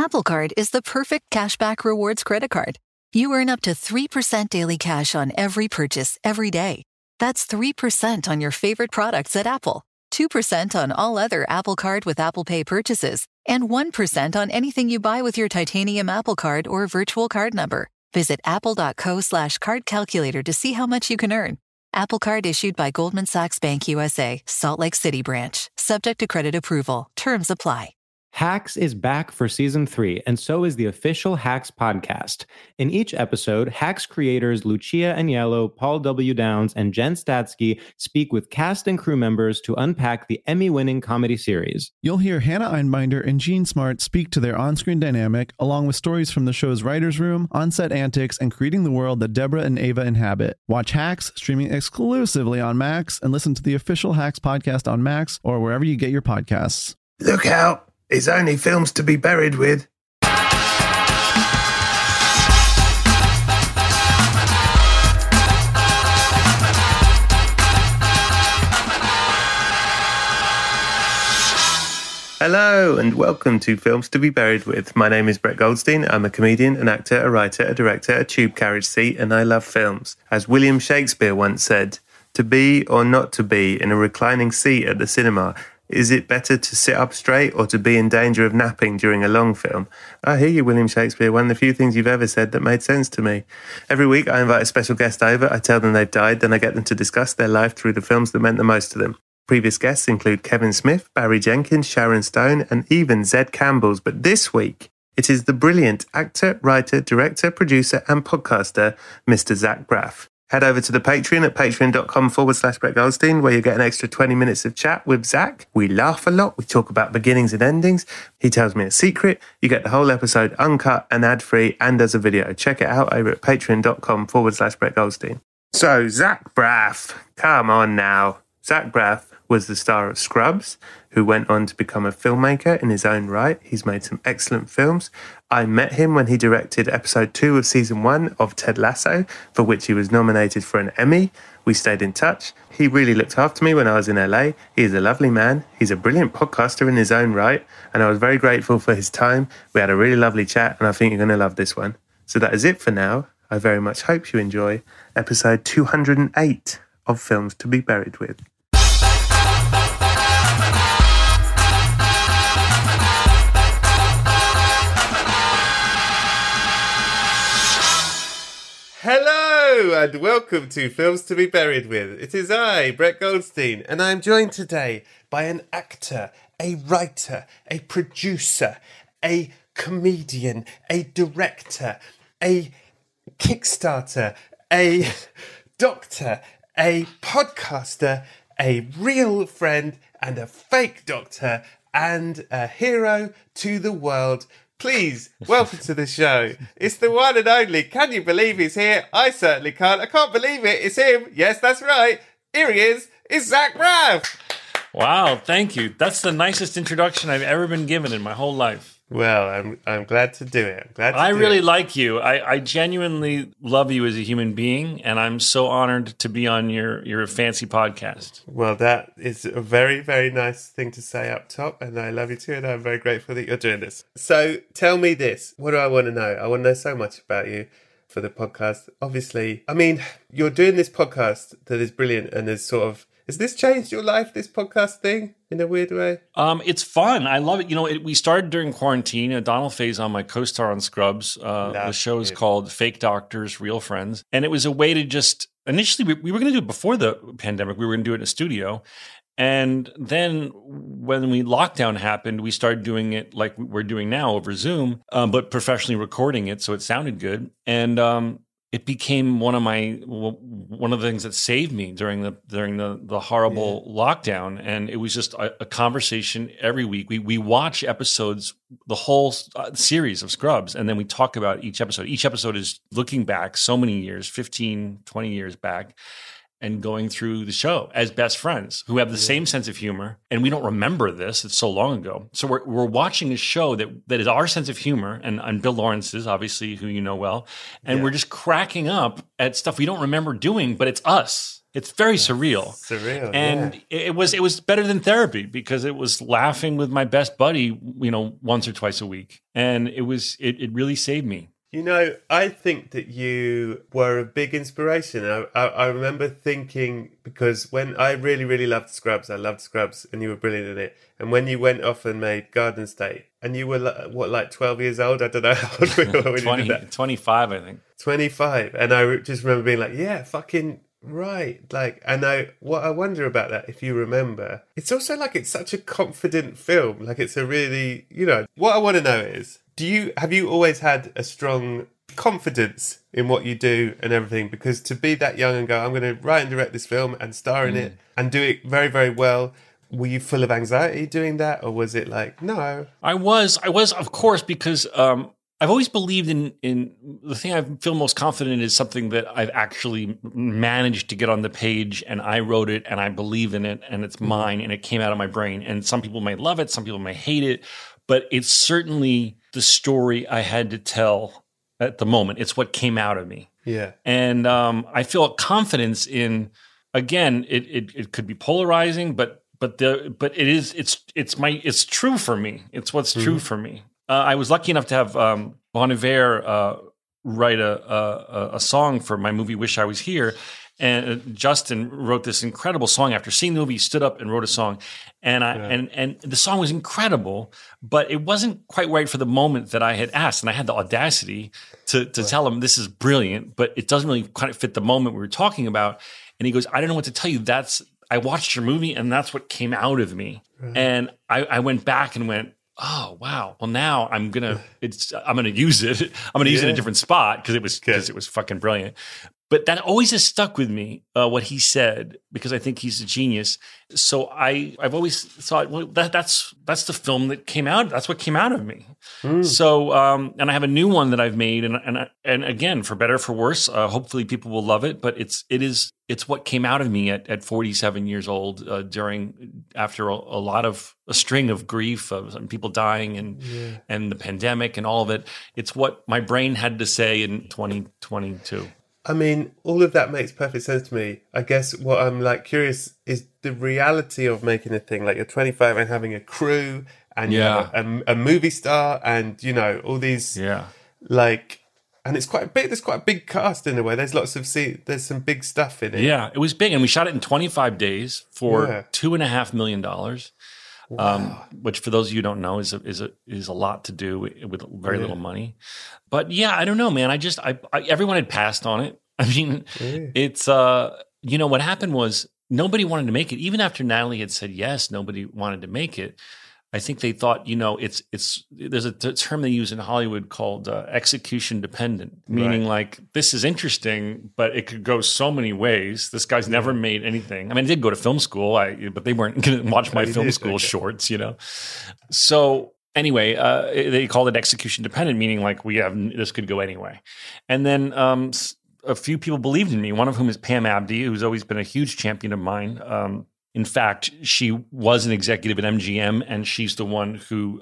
Apple Card is the perfect cashback rewards credit card. You earn up to 3% daily cash on every purchase every day. That's 3% on your favorite products at Apple, 2% on all other Apple Card with Apple Pay purchases, and 1% on anything you buy with your titanium Apple Card or virtual card number. Visit apple.co/card calculator to see how much you can earn. Apple Card issued by Goldman Sachs Bank USA, Salt Lake City branch. Subject to credit approval. Terms apply. Hacks is back for season 3, and so is the official Hacks podcast. In each episode, Hacks creators Lucia Aniello, Paul W. Downs, and Jen Statsky speak with cast and crew members to unpack the Emmy-winning comedy series. You'll hear Hannah Einbinder and Jean Smart speak to their on-screen dynamic, along with stories from the show's writer's room, on-set antics, and creating the world that Deborah and Ava inhabit. Watch Hacks, streaming exclusively on Max, and listen to the official Hacks podcast on Max or wherever you get your podcasts. Look out! It's only films to be buried with. Hello and welcome to Films to be Buried With. My name is Brett Goldstein. I'm a comedian, an actor, a writer, a director, a tube carriage seat, and I love films. As William Shakespeare once said, to be or not to be in a reclining seat at the cinema, is it better to sit up straight or to be in danger of napping during a long film? I hear you, William Shakespeare, one of the few things you've ever said that made sense to me. Every week I invite a special guest over, I tell them they've died, then I get them to discuss their life through the films that meant the most to them. Previous guests include Kevin Smith, Barry Jenkins, Sharon Stone, and even Zed Campbell's. But this week, it is the brilliant actor, writer, director, producer, and podcaster, Mr. Zach Braff. Head over to the Patreon at patreon.com/Brett Goldstein, where you get an extra 20 minutes of chat with Zach. We laugh a lot. We talk about beginnings and endings. He tells me a secret. You get the whole episode uncut and ad-free and as a video. Check it out over at patreon.com/Brett Goldstein. So, Zach Braff, come on now. Zach Braff was the star of Scrubs, who went on to become a filmmaker in his own right. He's made some excellent films. I met him when he directed episode 2 of season 1 of Ted Lasso, for which he was nominated for an Emmy. We stayed in touch. He really looked after me when I was in LA. He is a lovely man. He's a brilliant podcaster in his own right, and I was very grateful for his time. We had a really lovely chat, and I think you're going to love this one. So that is it for now. I very much hope you enjoy episode 208 of Films to be Buried With. Hello and welcome to Films to be Buried With. It is I, Brett Goldstein, and I am joined today by an actor, a writer, a producer, a comedian, a director, a Kickstarter, a doctor, a podcaster, a real friend and a fake doctor, and a hero to the world. Please, welcome to the show. It's the one and only. Can you believe he's here? I certainly can't. I can't believe it. It's him. Yes, that's right. Here he is. It's Zach Braff. Wow, thank you. That's the nicest introduction I've ever been given in my whole life. Well, I'm glad to do it. I really like you. I genuinely love you as a human being, and I'm so honored to be on your fancy podcast. Well, that is a very, very nice thing to say up top, and I love you too, and I'm very grateful that you're doing this. So tell me this. What do I want to know? I want to know so much about you for the podcast. Obviously, I mean, you're doing this podcast that is brilliant and is sort of... Has this changed your life, this podcast thing, in a weird way? It's fun. I love it. You know, we started during quarantine. Donald Faison, my co-star on Scrubs, the show is called Fake Doctors, Real Friends. And it was a way to just, initially, we were going to do it before the pandemic. We were going to do it in a studio. And then when lockdown happened, we started doing it like we're doing now over Zoom, but professionally recording it so it sounded good. And it became one of the things that saved me during the horrible lockdown, and it was just a conversation every week. We watch episodes, the whole series of Scrubs, and then we talk about each episode. Each episode is looking back so many years, 15, 20 years back, and going through the show as best friends who have the same sense of humor. And we don't remember this. It's so long ago. So we're watching a show that is our sense of humor, and Bill Lawrence's, obviously, who you know well. And we're just cracking up at stuff we don't remember doing, but it's us. It's very surreal. Surreal, and it was better than therapy because it was laughing with my best buddy, once or twice a week, and it really saved me. I think that you were a big inspiration. I remember thinking, because when I really, really loved Scrubs, and you were brilliant in it. And when you went off and made Garden State, and you were, 12 years old? I don't know how old we were when you did that. 25, I think. 25. And I just remember being like, yeah, fucking right. What I wonder about that, if you remember, it's also it's such a confident film. It's a really, what I want to know is, have you always had a strong confidence in what you do and everything? Because to be that young and go, I'm going to write and direct this film and star in it and do it very, very well. Were you full of anxiety doing that? Or was it no? I was, of course, because I've always believed in the thing I feel most confident in is something that I've actually managed to get on the page, and I wrote it and I believe in it and it's mine and it came out of my brain. And some people may love it, some people may hate it, but it's certainly the story I had to tell at the moment. It's what came out of me. Yeah. And I feel confidence in, again, it could be polarizing, but it's true for me. It's what's true for me. I was lucky enough to have Bon Iver write a song for my movie Wish I Was Here. And Justin wrote this incredible song. After seeing the movie, he stood up and wrote a song. And the song was incredible, but it wasn't quite right for the moment that I had asked. And I had the audacity to tell him, this is brilliant, but it doesn't really kind of fit the moment we were talking about. And he goes, I don't know what to tell you. I watched your movie and that's what came out of me. Right. And I went back and went, oh wow! Well, now I'm gonna use it. I'm gonna use it in a different spot because it was fucking brilliant. But that always has stuck with me, what he said, because I think he's a genius. So I've always thought, well, that's the film that came out. That's what came out of me. So and I have a new one that I've made, and again, for better or for worse, hopefully people will love it. But it's what came out of me at 47 years old, after a string of grief of people dying and the pandemic and all of it. It's what my brain had to say in 2022. I mean, all of that makes perfect sense to me. I guess what I'm curious is the reality of making a thing. You're 25 and having a crew and you're a movie star and, all these, and it's quite big. There's quite a big cast in a way. There's there's some big stuff in it. Yeah, it was big. And we shot it in 25 days for $2.5 million. Wow. Which for those of you who don't know is a lot to do with very little money. But I don't know, man. Everyone had passed on it. I mean, it's what happened was nobody wanted to make it. Even after Natalie had said yes, nobody wanted to make it. I think they thought, there's a term they use in Hollywood called execution dependent, meaning this is interesting, but it could go so many ways. This guy's never made anything. I mean, I did go to film school, but they weren't going to watch my film school shorts, So anyway, they called it execution dependent, meaning this could go anyway. And then a few people believed in me, one of whom is Pam Abdi, who's always been a huge champion of mine. In fact, she was an executive at MGM, and she's the one who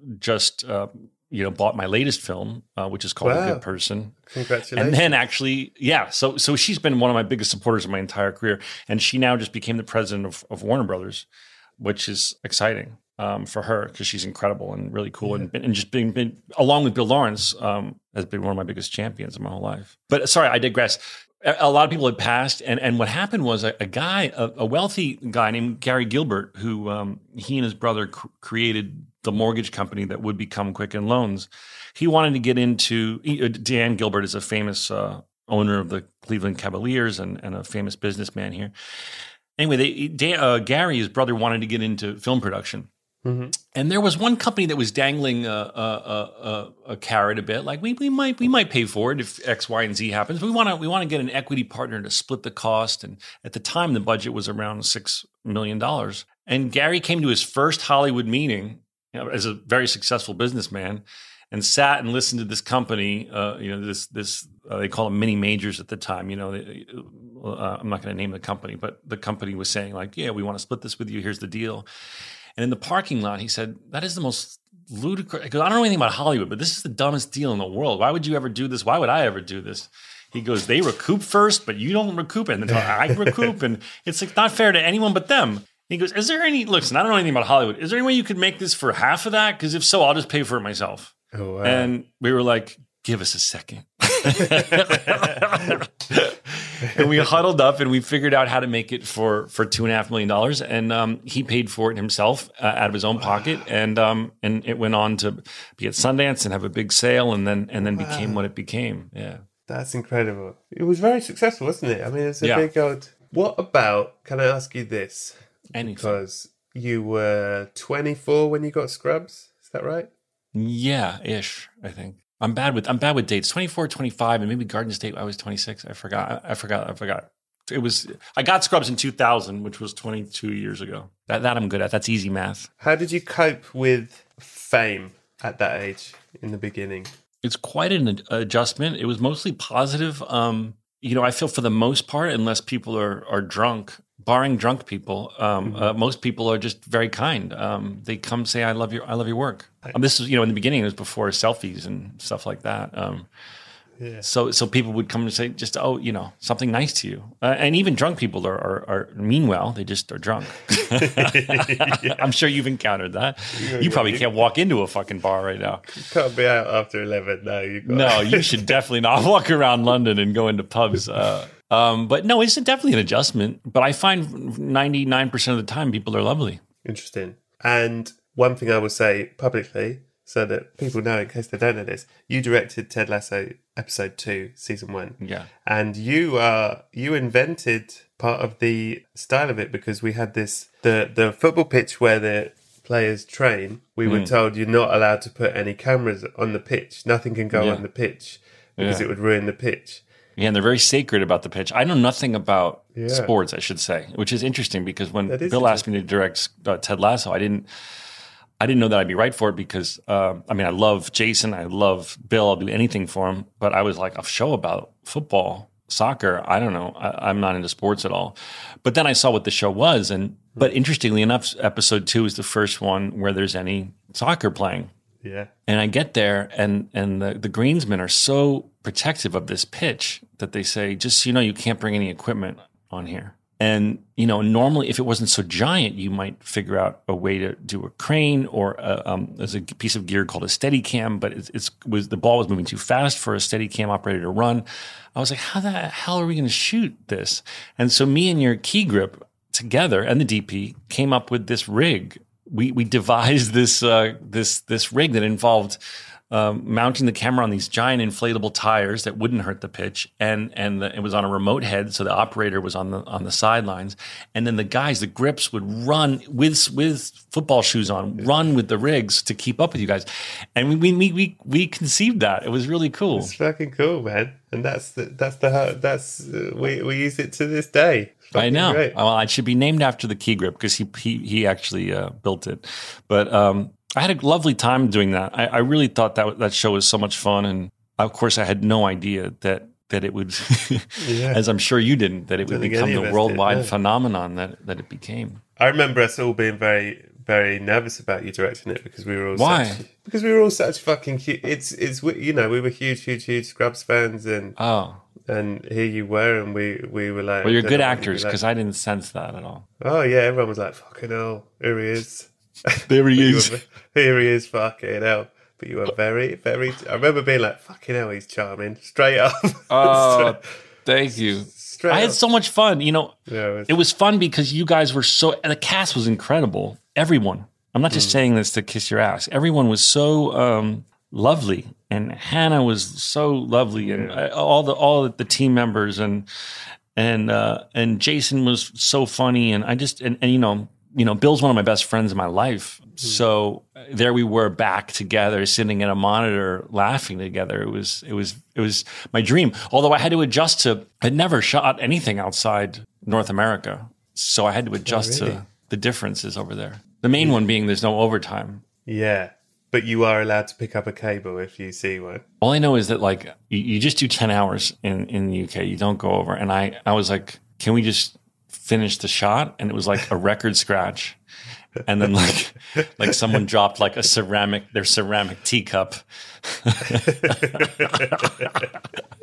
bought my latest film, which is called A Good Person. Congratulations! And then actually, so she's been one of my biggest supporters of my entire career, and she now just became the president of Warner Brothers, which is exciting for her because she's incredible and really cool, and just been along with Bill Lawrence has been one of my biggest champions in my whole life. But sorry, I digress. A lot of people had passed, and what happened was a wealthy guy named Gary Gilbert, who he and his brother created the mortgage company that would become Quicken Loans. He wanted to get into Dan Gilbert is a famous owner of the Cleveland Cavaliers and a famous businessman here. Anyway, Gary, his brother, wanted to get into film production. Mm-hmm. And there was one company that was dangling a carrot a bit, we might pay for it if X, Y, and Z happens. But we want to get an equity partner to split the cost. And at the time, the budget was around $6 million. And Gary came to his first Hollywood meeting as a very successful businessman, and sat and listened to this company. They call them mini majors at the time. I'm not going to name the company, but the company was saying we want to split this with you. Here's the deal. And in the parking lot, he said, that is the most ludicrous, because I don't know anything about Hollywood, but this is the dumbest deal in the world. Why would you ever do this? Why would I ever do this? He goes, they recoup first, but you don't recoup. And then I recoup. And it's like not fair to anyone but them. He goes, is there any, listen, I don't know anything about Hollywood. Is there any way you could make this for half of that? Because if so, I'll just pay for it myself. Oh, wow. And we were like, give us a second. And we huddled up and we figured out how to make it for $2.5 million. And he paid for it himself out of his own pocket. And it went on to be at Sundance and have a big sale and then became what it became. Yeah. That's incredible. It was very successful, wasn't it? I mean, it's a big old... What about, can I ask you this? Anything. Because you were 24 when you got Scrubs. Is that right? Yeah, ish, I think. I'm bad with dates. 24, 25, and maybe Garden State. I was 26. I forgot. I got Scrubs in 2000, which was 22 years ago. That I'm good at. That's easy math. How did you cope with fame at that age in the beginning? It's quite an adjustment. It was mostly positive. I feel for the most part, unless people are drunk, barring drunk people, most people are just very kind. They come say, "I love your work." This is, in the beginning, it was before selfies and stuff like that. So people would come and say, just something nice to you. And even drunk people are mean well. They just are drunk. I'm sure you've encountered that. You probably can't walk into a fucking bar right now. You can't be out after 11. No, you should definitely not walk around London and go into pubs. But no, it's definitely an adjustment. But I find 99% of the time people are lovely. Interesting. And one thing I will say publicly, so that people know in case they don't know this, you directed Ted Lasso episode 2, season 1. Yeah. And you invented part of the style of it, because we had the football pitch where the players train. We were told you're not allowed to put any cameras on the pitch. Nothing can go on the pitch because it would ruin the pitch. Yeah, and they're very sacred about the pitch. I know nothing about sports, I should say, which is interesting because when Bill asked me to direct Ted Lasso, I didn't know that I'd be right for it because, I love Jason. I love Bill. I'll do anything for him. But I was like, a show about football, soccer. I don't know. I'm not into sports at all. But then I saw what the show was. But interestingly enough, episode 2 is the first one where there's any soccer playing. Yeah. And I get there and the greensmen are so protective of this pitch that they say, just so you know, you can't bring any equipment on here. And, normally if it wasn't so giant, you might figure out a way to do a crane or there's a piece of gear called a Steadicam, but the ball was moving too fast for a Steadicam operator to run. I was like, how the hell are we going to shoot this? And so me and your key grip together and the DP came up with this rig. We devised this rig that involved mounting the camera on these giant inflatable tires that wouldn't hurt the pitch, and it was on a remote head, so the operator was on the sidelines, and then the grips would run with football shoes on, run with the rigs to keep up with you guys, and we conceived that. It was really cool. It's fucking cool, man, and we use it to this day. I know. Great. Well, it should be named after the key grip because he actually built it. But I had a lovely time doing that. I really thought that show was so much fun, and of course, I had no idea that it would, as I'm sure you didn't, that it would become the worldwide phenomenon that it became. I remember us all being very, very nervous about you directing it because we were all because we were all such fucking huge. It's we were huge Scrubs fans, and here you were, and we were like... Well, you're good actors, because I didn't sense that at all. Oh, yeah, everyone was like, fucking hell, here he is. There he is. Here he is, fucking hell. But you were very, very... I remember being like, fucking hell, he's charming. Straight up. Oh, thank you. I had so much fun. It was fun because you guys were and the cast was incredible. Everyone. I'm not just saying this to kiss your ass. Everyone was so lovely. And Hannah was so lovely, and all the team members, and Jason was so funny, and I just and Bill's one of my best friends in my life. So there we were back together, sitting at a monitor, laughing together. It was my dream. Although I had to adjust I'd never shot anything outside North America, so I had to adjust to the differences over there. The main one being there's no overtime. Yeah. But you are allowed to pick up a cable if you see one. All I know is that you just do 10 hours in the UK. You don't go over. And I was like, can we just finish the shot? And it was like a record scratch. And then like someone dropped like their ceramic teacup.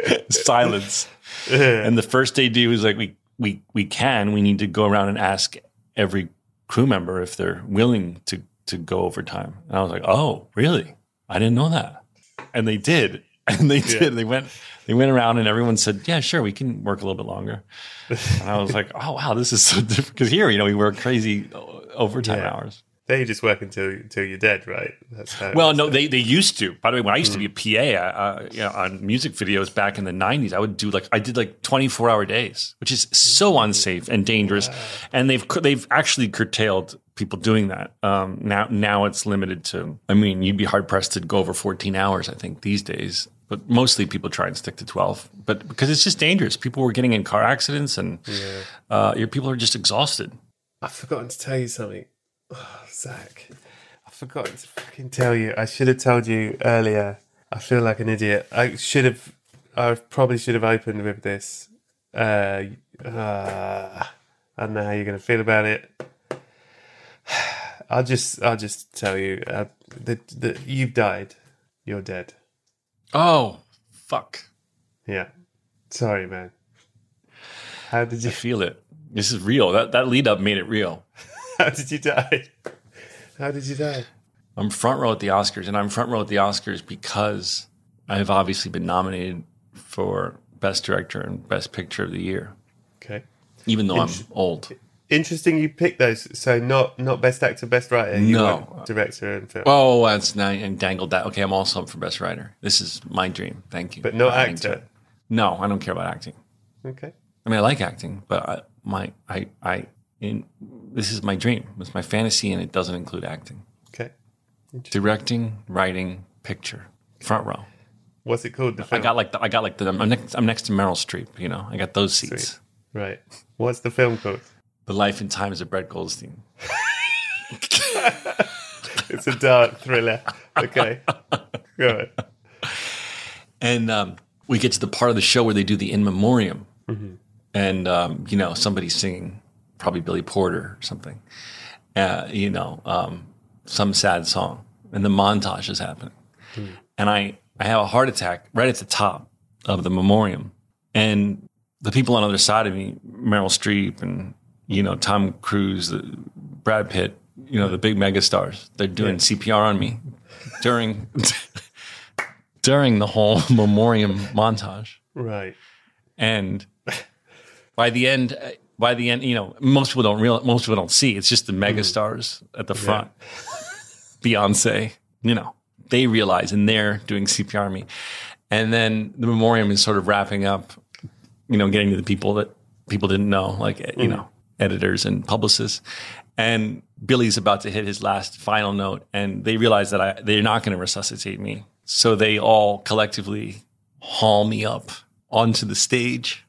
Silence. And the first AD was like, we need to go around and ask every crew member if they're willing to go overtime. And I was like, oh, really? I didn't know that. And they did. And they did. They went around and everyone said, yeah, sure, we can work a little bit longer. And I was like, oh, wow, this is so different. Because here, we work crazy overtime hours. They just work until you're dead, right? That's how. Well, no, they used to. By the way, when I used to be a PA on music videos back in the 90s, I did 24-hour days, which is so unsafe and dangerous. Wow. And they've actually curtailed people doing that. Now it's limited to. I mean, you'd be hard pressed to go over 14 hours, I think, these days. But mostly people try and stick to 12. But because it's just dangerous, people were getting in car accidents, and people are just exhausted. I've forgotten to tell you something. Oh, Zach, I forgot to fucking tell you. I should have told you earlier. I feel like an idiot. I probably should have opened with this. I don't know how you're going to feel about it. I'll just tell you that you've died. You're dead. Oh, fuck. Yeah. Sorry, man. How did you feel it? This is real. That lead up made it real. How did you die? How did you die? I'm front row at the Oscars, and I'm front row at the Oscars because I've obviously been nominated for Best Director and Best Picture of the Year. Okay. Even though I'm old. Interesting you picked those. So not Best Actor, Best Writer. You want Director and film. Oh, that's nice. And dangled that. Okay, I'm also up for Best Writer. This is my dream. Thank you. But no actor? No, I don't care about acting. Okay. I mean, I like acting, but this is my dream. It's my fantasy, and it doesn't include acting. Okay. Directing, writing, picture, front row. What's it called? The film? I'm next to Meryl Streep. I got those seats. Sweet. Right. What's the film called? The Life and Times of Brett Goldstein. It's a dark thriller. Okay. Go ahead. And we get to the part of the show where they do the in memoriam. Mm-hmm. And, somebody's singing, probably Billy Porter or something, some sad song. And the montage is happening. Mm. And I have a heart attack right at the top of the memoriam. And the people on the other side of me, Meryl Streep and, Tom Cruise, Brad Pitt, the big megastars, they're doing CPR on me during the whole memoriam montage. Right. And by the end, most people don't see. It's just the megastars at the front. Beyonce, they realize, and they're doing CPR on me. And then the memoriam is sort of wrapping up, getting to the people that people didn't know, editors and publicists. And Billy's about to hit his last final note, and they realize that they're not going to resuscitate me. So they all collectively haul me up onto the stage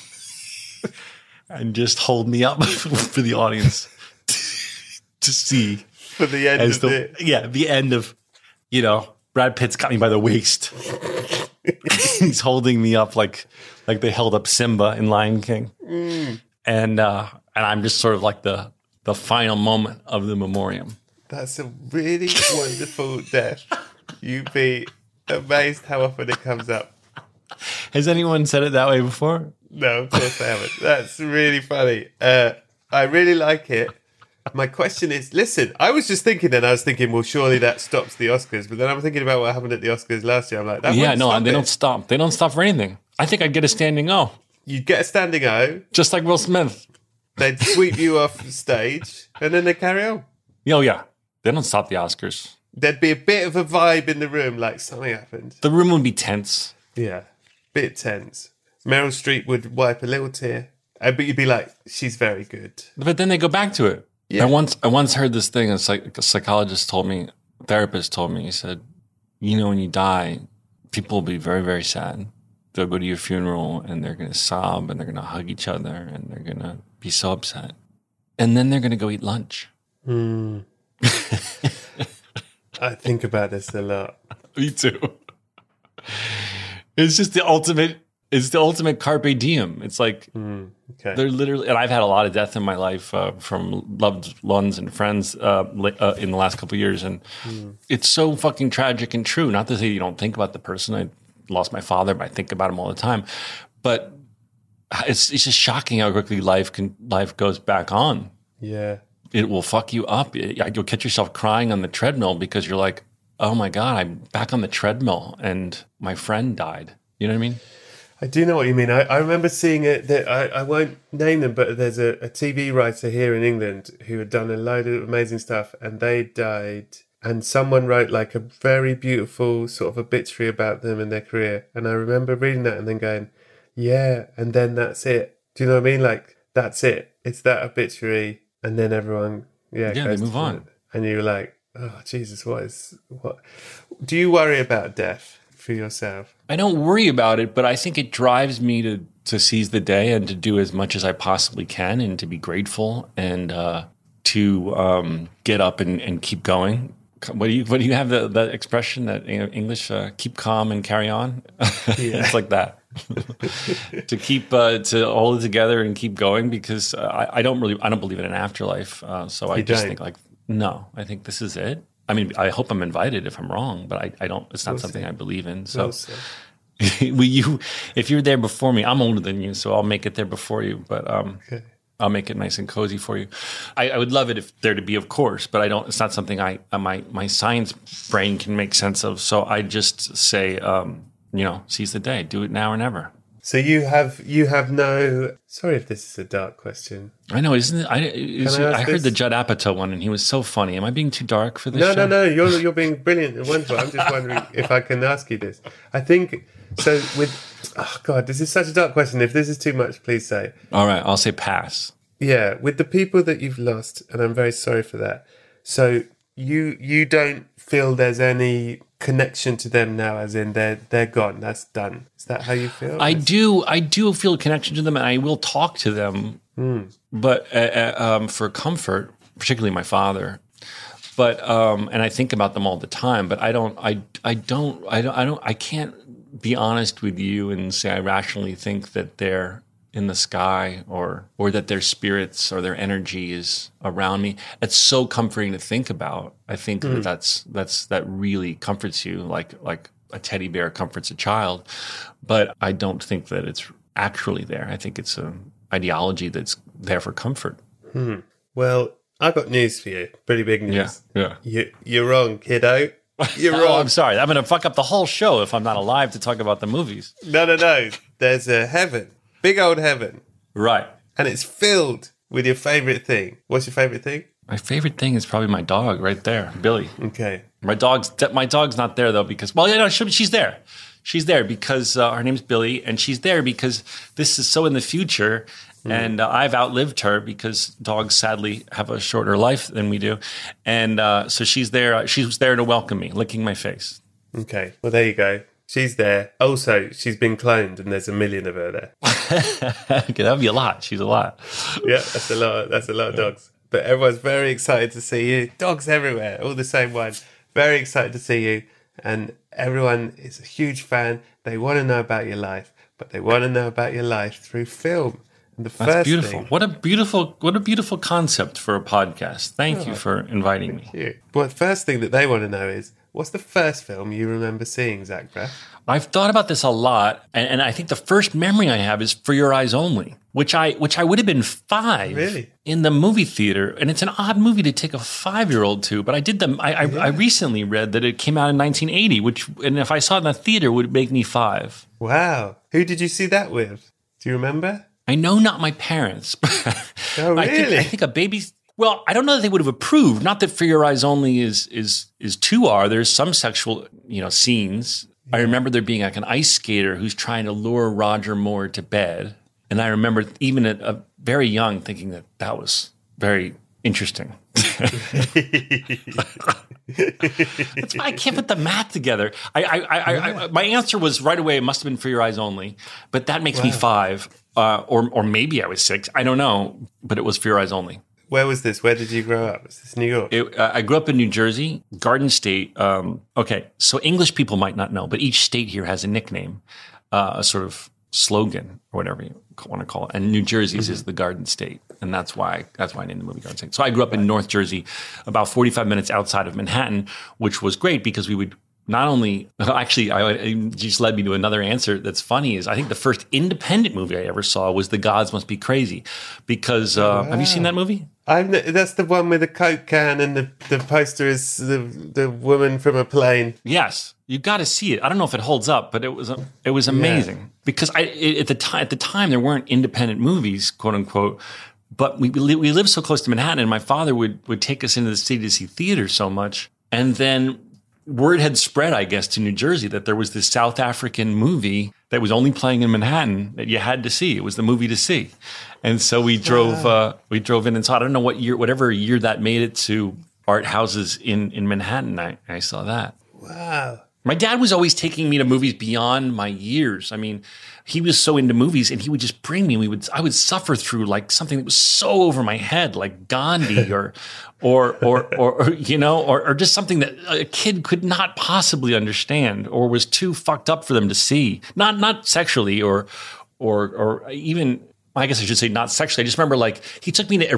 and just hold me up for the audience to see. For the end of it. Yeah, the end of, Brad Pitt's got me by the waist. He's holding me up like they held up Simba in Lion King. Mm. And I'm just sort of like the final moment of the memoriam. That's a really wonderful death. You'd be amazed how often it comes up. Has anyone said it that way before? No, of course I haven't. That's really funny. I really like it. My question is, listen, I was thinking, well, surely that stops the Oscars. But then I'm thinking about what happened at the Oscars last year. I'm like, they don't stop. They don't stop for anything. I think I'd get a standing O. You'd get a standing O. Just like Will Smith. They'd sweep you off stage and then they carry on. Oh, yeah. They don't stop the Oscars. There'd be a bit of a vibe in the room, like something happened. The room would be tense. Yeah, bit tense. Meryl Streep would wipe a little tear. But you'd be like, she's very good. But then they go back to it. Yeah. I once heard this thing, a psychologist told me, a therapist told me, he said, when you die, people will be very, very sad. They'll go to your funeral and they're going to sob and they're going to hug each other and they're going to be so upset. And then they're going to go eat lunch. Mm. I think about this a lot. Me too. It's just the ultimate carpe diem. It's like they're literally, and I've had a lot of death in my life from loved ones and friends in the last couple of years, and it's so fucking tragic and true. Not to say you don't think about the person. lost my father, but I think about him all the time. But it's just shocking how quickly life goes back on. Yeah. It will fuck you up. You'll catch yourself crying on the treadmill because you're like, oh my God, I'm back on the treadmill and my friend died. You know what I mean? I do know what you mean. I remember seeing it. I won't name them, but there's a TV writer here in England who had done a load of amazing stuff, and they died. And someone wrote like a very beautiful sort of obituary about them and their career. And I remember reading that and then going, yeah, and then that's it. Do you know what I mean? Like, that's it. It's that obituary. And then everyone, they move on. It. And you're like, oh, Jesus, what? Do you worry about death for yourself? I don't worry about it, but I think it drives me to seize the day and to do as much as I possibly can and to be grateful and to get up and keep going. What do you have the expression that English keep calm and carry on? Yeah. It's like that. To keep to hold it together and keep going because I don't believe in an afterlife. So I just think like, no, I think this is it. I mean, I hope I'm invited if I'm wrong, but I don't. It's not something I believe in. So, if you're there before me, I'm older than you, so I'll make it there before you. But okay. I'll make it nice and cozy for you. I would love it if there to be, of course, but I don't. It's not something my science brain can make sense of. So I just say, seize the day, do it now or never. So you have no. Sorry if this is a dark question. I know, isn't it? I heard the Judd Apatow one, and he was so funny. Am I being too dark for this? show? No. You're being brilliant and wonderful. I'm just wondering if I can ask you this. I think so. Oh God, this is such a dark question. If this is too much, please say. All right, I'll say pass. Yeah, with the people that you've lost, and I'm very sorry for that. So you don't feel there's any connection to them now, as in they're gone, that's done. Is that how you feel? I do feel a connection to them, and I will talk to them, but for comfort, particularly my father. But and I think about them all the time. But I can't be honest with you and say I rationally think that they're in the sky or that their spirits or their energy is around me. It's so comforting to think about. I think that really comforts you like a teddy bear comforts a child. But I don't think that it's actually there. I think it's an ideology that's there for comfort. Well, I've got news for you. Pretty big news. Yeah. You're wrong, kiddo. You're wrong. Oh, I'm sorry. I'm going to fuck up the whole show if I'm not alive to talk about the movies. No. There's a heaven. Big old heaven. Right. And it's filled with your favorite thing. What's your favorite thing? My favorite thing is probably my dog right there, Billy. Okay. My dog's not there, though, because... Well, she's there. She's there because her name's Billy, and she's there because this is so in the future, and I've outlived her because dogs sadly have a shorter life than we do. And so she's there. She's there to welcome me, licking my face. Okay. Well, there you go. She's there. Also, she's been cloned, and there's 1 million of her there. Okay, that'd be a lot. She's a lot. Yeah, that's a lot. That's a lot of dogs. But everyone's very excited to see you. Dogs everywhere, all the same one. Very excited to see you, and everyone is a huge fan. They want to know about your life, but they want to know about your life through film. And that's beautiful. What a beautiful concept for a podcast. Thank you for inviting me. You. Well, the first thing that they want to know is, what's the first film you remember seeing, Zach Braff? I've thought about this a lot, and I think the first memory I have is For Your Eyes Only, which I would have been 5 in the movie theater, and it's an odd movie to take a 5-year-old to. But I recently read that it came out in 1980, and if I saw it in the theater, would make me 5. Wow! Who did you see that with? Do you remember? I know not my parents. Oh, really? I think a baby's. Well, I don't know that they would have approved. Not that For Your Eyes Only is too R. There's some sexual, scenes. I remember there being like an ice skater who's trying to lure Roger Moore to bed, and I remember even at a very young thinking that was very interesting. That's why I can't put the math together. My answer was right away. It must have been For Your Eyes Only, but that makes me 5, or maybe I was 6. I don't know, but it was For Your Eyes Only. Where was this? Where did you grow up? Was this New York? I grew up in New Jersey, Garden State. Okay, so English people might not know, but each state here has a nickname, a sort of slogan or whatever you want to call it. And New Jersey's is the Garden State, and that's why I named the movie Garden State. So I grew up in North Jersey, about 45 minutes outside of Manhattan, which was great because we would not only, actually, it just led me to another answer that's funny is I think the first independent movie I ever saw was The Gods Must Be Crazy. Because, have you seen that movie? That's the one with the Coke can and the poster is the woman from a plane. Yes, you got to see it. I don't know if it holds up, but it was amazing because at the time there weren't independent movies, quote unquote. But we lived so close to Manhattan, and my father would take us into the city to see theater so much, and then word had spread, I guess, to New Jersey that there was this South African movie that was only playing in Manhattan that you had to see. It was the movie to see. And so we drove in and saw, I don't know whatever year that made it to art houses in Manhattan. I saw that. Wow. My dad was always taking me to movies beyond my years. I mean, he was so into movies and he would just bring me. I would suffer through like something that was so over my head, like Gandhi or just something that a kid could not possibly understand or was too fucked up for them to see. Not sexually or even, I guess I should say not sexually. I just remember like he took me to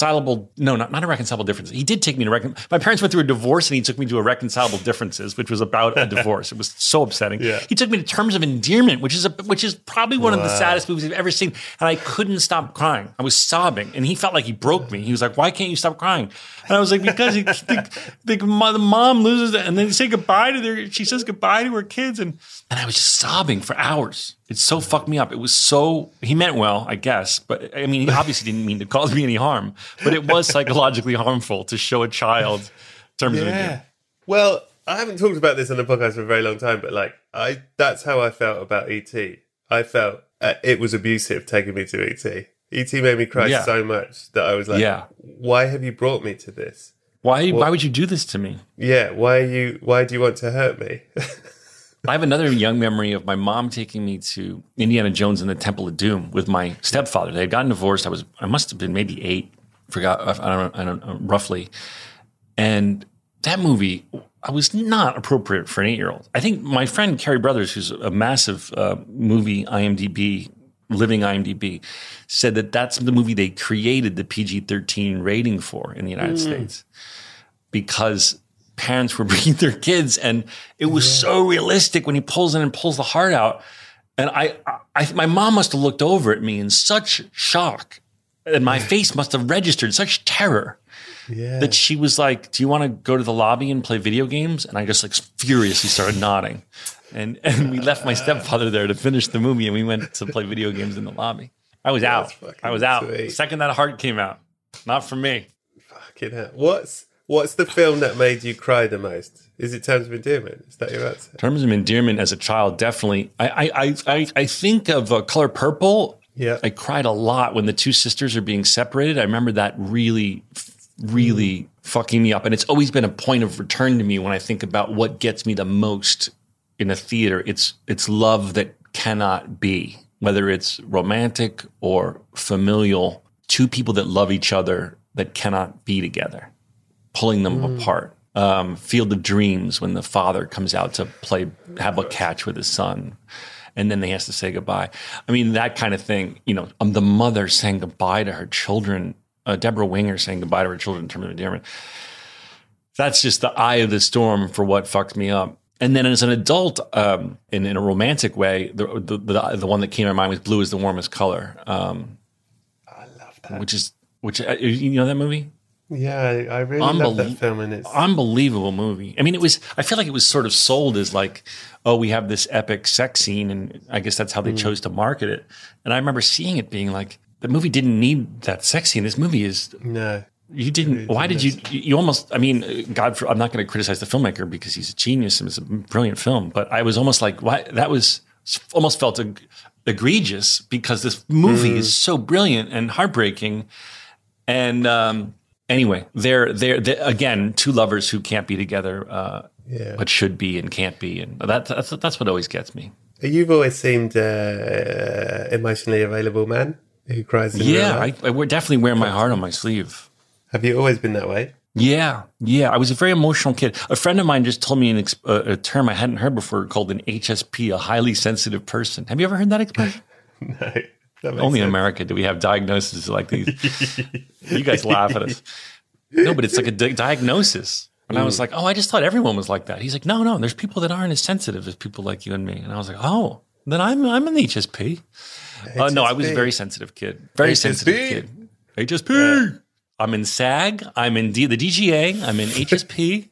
not irreconcilable differences. He did take me to my parents went through a divorce and he took me to Irreconcilable Differences, which was about a divorce. It was so upsetting. Yeah. He took me to Terms of Endearment, which is probably one of the saddest movies I've ever seen. And I couldn't stop crying. I was sobbing. And he felt like he broke me. He was like, "Why can't you stop crying?" And I was like, because the mom loses it and then she says goodbye to her kids. And I was just sobbing for hours. It so fucked me up. It was he meant well, I guess. But I mean, he obviously didn't mean to cause me any harm. But it was psychologically harmful to show a child Terms of Endearment. Well, I haven't talked about this on the podcast for a very long time, but that's how I felt about E.T. I felt it was abusive taking me to E.T. E.T. made me cry so much that I was like, why have you brought me to this? Why would you do this to me? Yeah, why do you want to hurt me? I have another young memory of my mom taking me to Indiana Jones and the Temple of Doom with my stepfather. They had gotten divorced. I must have been maybe 8, forgot, I don't know, roughly. And that movie, I was not appropriate for an 8-year-old. I think my friend Carrie Brothers, who's a massive movie living IMDb, said that that's the movie they created the PG-13 rating for in the United States because parents were bringing their kids and it was so realistic when he pulls in and pulls the heart out. And my mom must have looked over at me in such shock and my face must have registered such terror that she was like, "Do you want to go to the lobby and play video games?" And I just like furiously started nodding. And we left my stepfather there to finish the movie and we went to play video games in the lobby. I was out. Sweet. The second that heart came out. Not for me. Fucking hell. What's the film that made you cry the most? Is it Terms of Endearment? Is that your answer? Terms of Endearment as a child, definitely. I think of Color Purple. Yeah. I cried a lot when the two sisters are being separated. I remember that really fucking me up. And it's always been a point of return to me when I think about what gets me the most in a theater. It's love that cannot be, whether it's romantic or familial, two people that love each other that cannot be together, pulling them apart. Field of Dreams, when the father comes out to have a catch with his son, and then he has to say goodbye. I mean, that kind of thing, the mother saying goodbye to her children, Deborah Winger saying goodbye to her children in Terms of Endearment. That's just the eye of the storm for what fucked me up. And then as an adult, in a romantic way, the one that came to my mind was Blue is the Warmest Color. I love that. Which you know that movie? Yeah, I really love that film, and it's unbelievable movie. I mean, I feel like it was sort of sold as like, oh, we have this epic sex scene, and I guess that's how they chose to market it. And I remember seeing it being like, the movie didn't need that sex scene. This movie is no. You didn't. Why did you? You almost. I mean, I'm not going to criticize the filmmaker because he's a genius and it's a brilliant film. But I was almost like, why? That was almost felt egregious because this movie is so brilliant and heartbreaking. And anyway, they're again two lovers who can't be together, but should be and can't be, and that's what always gets me. You've always seemed emotionally available man who cries. I definitely wear my heart on my sleeve. Have you always been that way? Yeah. I was a very emotional kid. A friend of mine just told me a term I hadn't heard before called an HSP, a highly sensitive person. Have you ever heard that expression? No. Only in America do we have diagnoses like these. You guys laugh at us. No, but it's like a diagnosis. And I was like, oh, I just thought everyone was like that. He's like, no, there's people that aren't as sensitive as people like you and me. And I was like, oh, then I'm an HSP. No, I was a very sensitive kid. Very sensitive kid. HSP. Yeah. I'm in SAG. I'm in the DGA. I'm in HSP.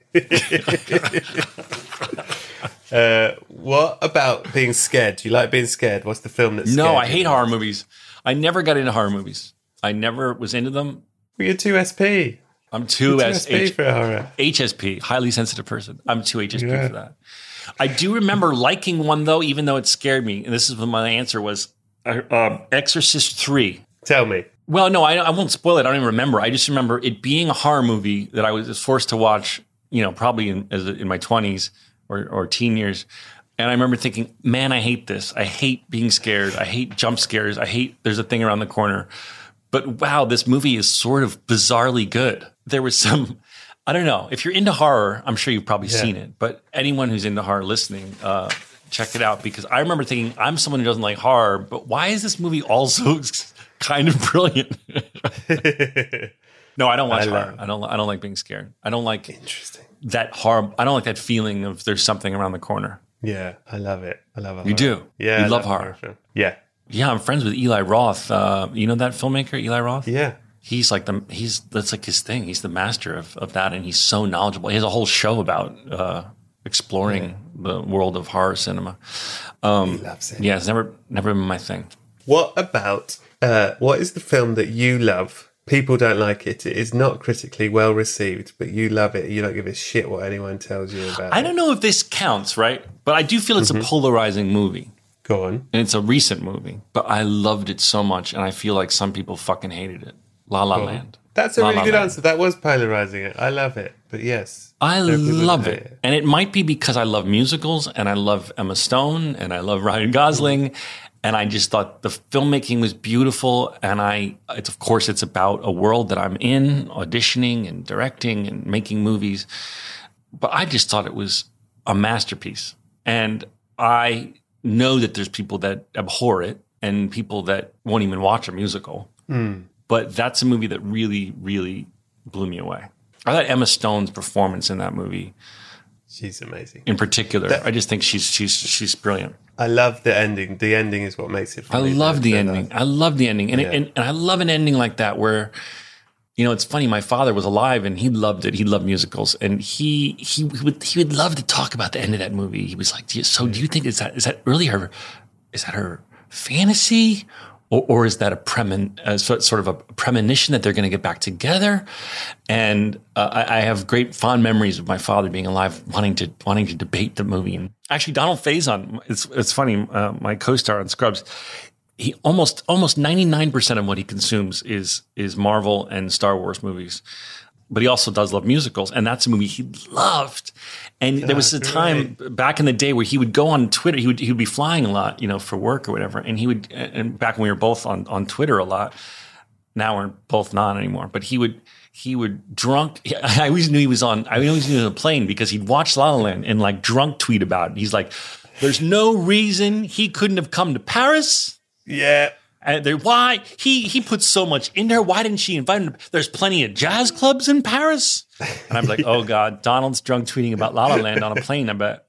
What about being scared? Do you like being scared? What's the film that's scared? No, I hate horror movies. I never got into horror movies. I never was into them. You're too SP. I'm too SP for horror. HSP, highly sensitive person. I'm too HSP for that. I do remember liking one, though, even though it scared me. And this is what my answer was. Exorcist 3. Tell me. Well, no, I won't spoil it. I don't even remember. I just remember it being a horror movie that I was forced to watch, probably in my 20s or teen years. And I remember thinking, man, I hate this. I hate being scared. I hate jump scares. I hate there's a thing around the corner. But wow, this movie is sort of bizarrely good. There was some, I don't know. If you're into horror, I'm sure you've probably seen it. But anyone who's into horror listening, check it out. Because I remember thinking, I'm someone who doesn't like horror, but why is this movie also kind of brilliant? No, I don't watch horror. I don't like being scared. I don't like that horror. I don't like that feeling of there's something around the corner. Yeah, I love it. I love it. You do? Yeah. You love horror. Yeah. Yeah, I'm friends with Eli Roth. You know that filmmaker, Eli Roth? Yeah. He's like that's like his thing. He's the master of that, and he's so knowledgeable. He has a whole show about exploring the world of horror cinema. He loves it. Yeah, it's never been my thing. What about what is the film that you love? People don't like it. It is not critically well received, but you love it. You don't give a shit what anyone tells you about it. I don't know if this counts, right? But I do feel it's a polarizing movie. Go on. And it's a recent movie, but I loved it so much, and I feel like some people fucking hated it. La La Land. That's a really good answer. That was polarizing it. I love it, but yes. I love it. And it might be because I love musicals, and I love Emma Stone, and I love Ryan Gosling, and I just thought the filmmaking was beautiful, and of course it's about a world that I'm in, auditioning and directing and making movies, but I just thought it was a masterpiece. And I know that there's people that abhor it and people that won't even watch a musical. But that's a movie that really, really blew me away. I thought Emma Stone's performance in that movie, she's amazing. In particular, I just think she's brilliant. I love the ending. The ending is what makes it for me. I love the ending. I love the ending. And I love an ending like that where, it's funny, my father was alive and he loved it. He loved musicals, and he would love to talk about the end of that movie. He was like, so do you think is that really her fantasy? Or is that sort of a premonition that they're going to get back together? And I have great fond memories of my father being alive, wanting to debate the movie. And actually, Donald Faison, it's funny, my co-star on Scrubs, he almost 99% of what he consumes is Marvel and Star Wars movies. But he also does love musicals, and that's a movie he loved. And there was a time back in the day where he would go on Twitter. He would be flying a lot, for work or whatever. And back when we were both on Twitter a lot. Now we're both not anymore. But he would drunk. I always knew he was on a plane because he'd watch La La Land and like drunk tweet about it. He's like, "There's no reason he couldn't have come to Paris." Yeah. And why he put so much in there? Why didn't she invite him? There's plenty of jazz clubs in Paris. And I'm like, oh God, Donald's drunk tweeting about La La Land on a plane. I bet.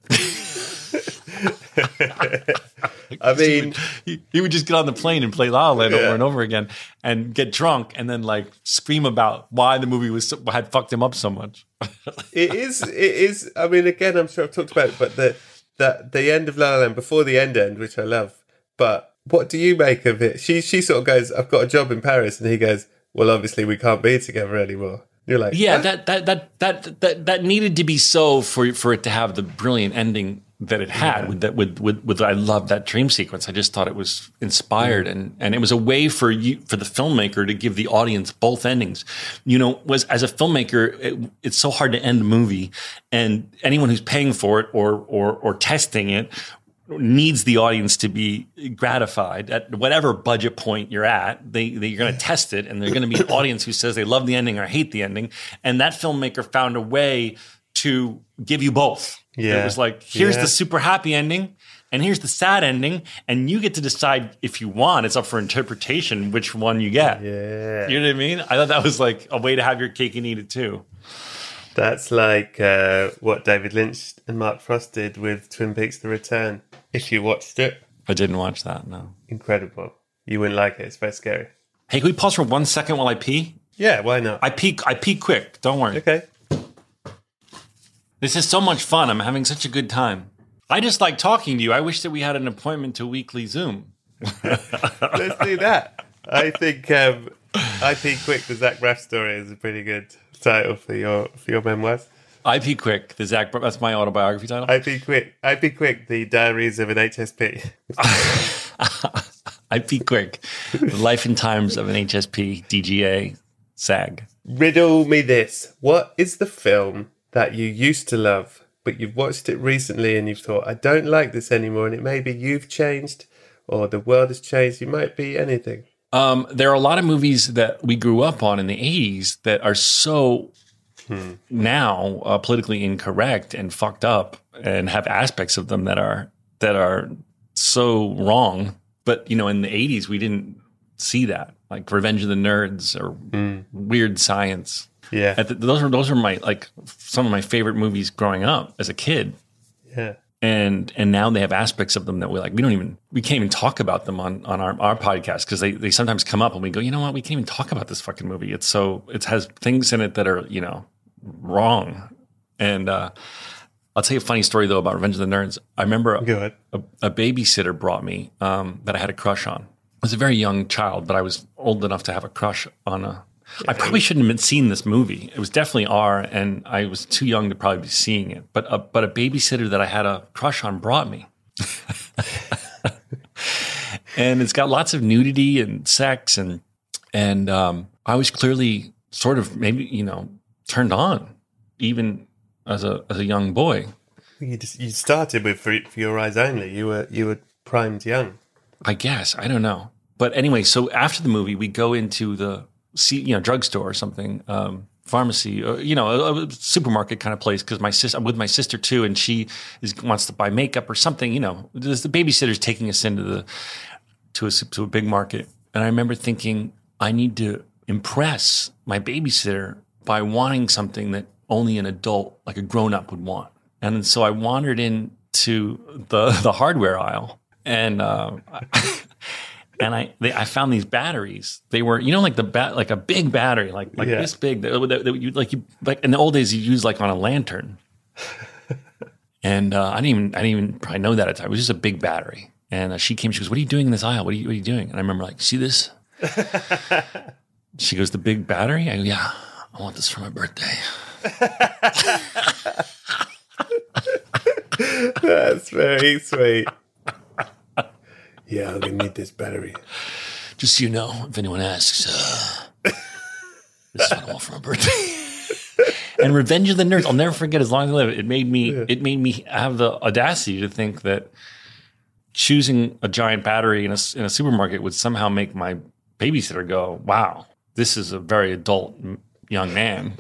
I mean, he would just get on the plane and play La La Land over and over again, and get drunk, and then like scream about why the movie had fucked him up so much. It is. I mean, again, I'm sure I've talked about it, but the end of La La Land before the end, which I love, but. What do you make of it? She sort of goes, "I've got a job in Paris," and he goes, "Well, obviously we can't be together anymore." You're like, yeah, that needed to be so for it to have the brilliant ending that it had. With I love that dream sequence. I just thought it was inspired, and it was a way for the filmmaker to give the audience both endings. As a filmmaker, it's so hard to end a movie, and anyone who's paying for it or testing it needs the audience to be gratified at whatever budget point you're at. You're going to test it, and they're going to be an audience who says they love the ending or hate the ending. And that filmmaker found a way to give you both. Yeah. It was like, here's the super happy ending, and here's the sad ending, and you get to decide if you want. It's up for interpretation which one you get. Yeah. You know what I mean? I thought that was like a way to have your cake and eat it too. That's like what David Lynch and Mark Frost did with Twin Peaks: The Return. If you watched it. I didn't watch that, no. Incredible. You wouldn't like it. It's very scary. Hey, can we pause for 1 second while I pee? Yeah, why not? I pee quick. Don't worry. Okay. This is so much fun. I'm having such a good time. I just like talking to you. I wish that we had an appointment to weekly Zoom. Let's do that. I think I Pee Quick, the Zach Braff story is a pretty good title for your memoirs. I Pee Quick, that's my autobiography title. I Pee Quick, the Diaries of an HSP. I Pee Quick, the life and times of an HSP, DGA, SAG. Riddle me this. What is the film that you used to love, but you've watched it recently and you've thought, I don't like this anymore, and it may be you've changed or the world has changed. It might be anything. There are a lot of movies that we grew up on in the 80s that are so now politically incorrect and fucked up and have aspects of them that are so wrong. But, in the 80s, we didn't see that, like Revenge of the Nerds or Weird Science. Yeah. Those are my, some of my favorite movies growing up as a kid. Yeah. And now they have aspects of them that we can't even talk about them on our podcast because they sometimes come up and we go, you know what, we can't even talk about this fucking movie. It has things in it that are, wrong. And I'll tell you a funny story though about Revenge of the Nerds. I remember a babysitter brought me that I had a crush on. I was a very young child, but I was old enough to have a crush on I probably shouldn't have seen this movie. It was definitely R, and I was too young to probably be seeing it. But a babysitter that I had a crush on brought me. And it's got lots of nudity and sex, and I was clearly sort of maybe, turned on, even as a young boy. You started with For Your Eyes Only. You were primed young. I guess. I don't know. But anyway, so after the movie, we go into the drugstore or something, pharmacy, or, a supermarket kind of place. Because I'm with my sister too, and she wants to buy makeup or something. The babysitter's taking us into to a big market, and I remember thinking, I need to impress my babysitter by wanting something that only an adult, like a grown up, would want. And so I wandered into the hardware aisle, and and I found these batteries. They were, like like a big battery, like this big. That in the old days you use like on a lantern. And I didn't even probably know that at the time. It was just a big battery. And she came. She goes, "What are you doing in this aisle? What are you doing?" And I remember see this. She goes, "The big battery." I go, "Yeah, I want this for my birthday." That's very sweet. Yeah, I'm going to need this battery. Just so you know, if anyone asks, this is what I want for my birthday. And Revenge of the Nerds, I'll never forget as long as I live. It made me have the audacity to think that choosing a giant battery in a supermarket would somehow make my babysitter go, wow, this is a very adult young man.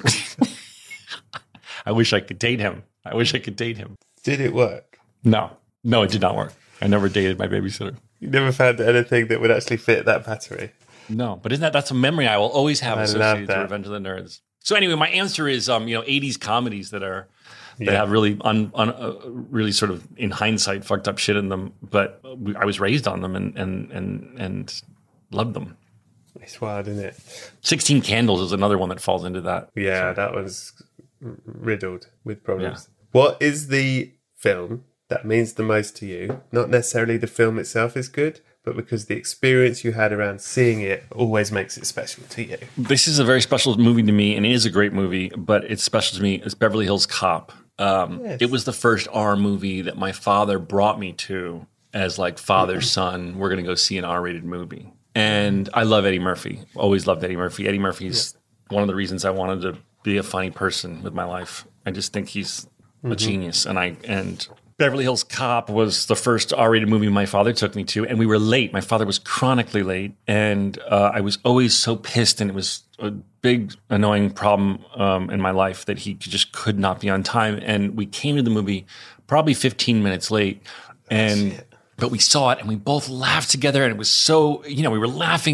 I wish I could date him. Did it work? No, it did not work. I never dated my babysitter. You never found anything that would actually fit that battery? No, but that's a memory I will always have associated to Revenge of the Nerds. So anyway, my answer is 80s comedies that have really really sort of in hindsight fucked up shit in them, but I was raised on them and loved them. It's wild, isn't it? 16 Candles is another one that falls into that. Yeah, that was riddled with problems. Yeah. What is the film that means the most to you? Not necessarily the film itself is good, but because the experience you had around seeing it always makes it special to you. This is a very special movie to me, and it is a great movie, but it's special to me. It's Beverly Hills Cop. Yes. It was the first R movie that my father brought me to as like father, son, we're going to go see an R-rated movie. And I love Eddie Murphy. Always loved Eddie Murphy. Eddie Murphy's one of the reasons I wanted to be a funny person with my life. I just think he's a genius. And Beverly Hills Cop was the first R-rated movie my father took me to, and we were late. My father was chronically late, and I was always so pissed, and it was a big, annoying problem in my life that he just could not be on time. And we came to the movie probably 15 minutes late, but we saw it, and we both laughed together, and it was so, we were laughing at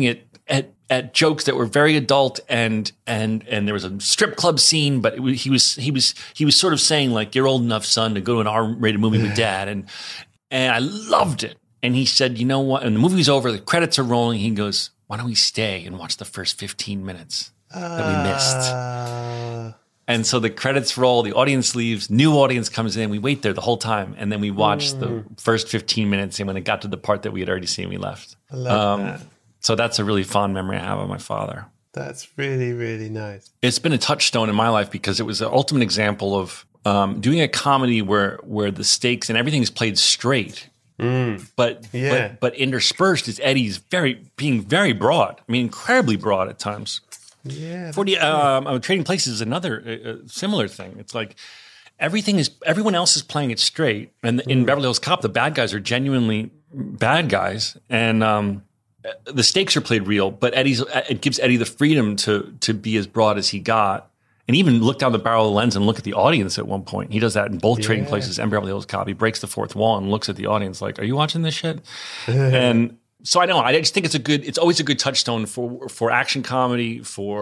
at jokes that were very adult, and there was a strip club scene, but he was sort of saying like, "You're old enough, son, to go to an R-rated movie with Dad," and I loved it. And he said, "You know what?" And the movie's over, the credits are rolling. He goes, "Why don't we stay and watch the first 15 minutes that we missed?" And so the credits roll, the audience leaves, new audience comes in. We wait there the whole time, and then we watch the first 15 minutes. And when it got to the part that we had already seen, we left. I love that. So that's a really fond memory I have of my father. That's really, really nice. It's been a touchstone in my life because it was the ultimate example of doing a comedy where the stakes and everything is played straight. But interspersed is Eddie's being very broad. I mean, incredibly broad at times. Yeah. Trading Places is another similar thing. It's like everyone else is playing it straight, and in Beverly Hills Cop, the bad guys are genuinely bad guys, and the stakes are played real. But it gives Eddie the freedom to be as broad as he got, and even look down the barrel of the lens and look at the audience at one point. He does that in both Trading Places and Beverly Hills Cop. He breaks the fourth wall and looks at the audience like, "Are you watching this shit?" And so I just think it's always a good touchstone for action comedy.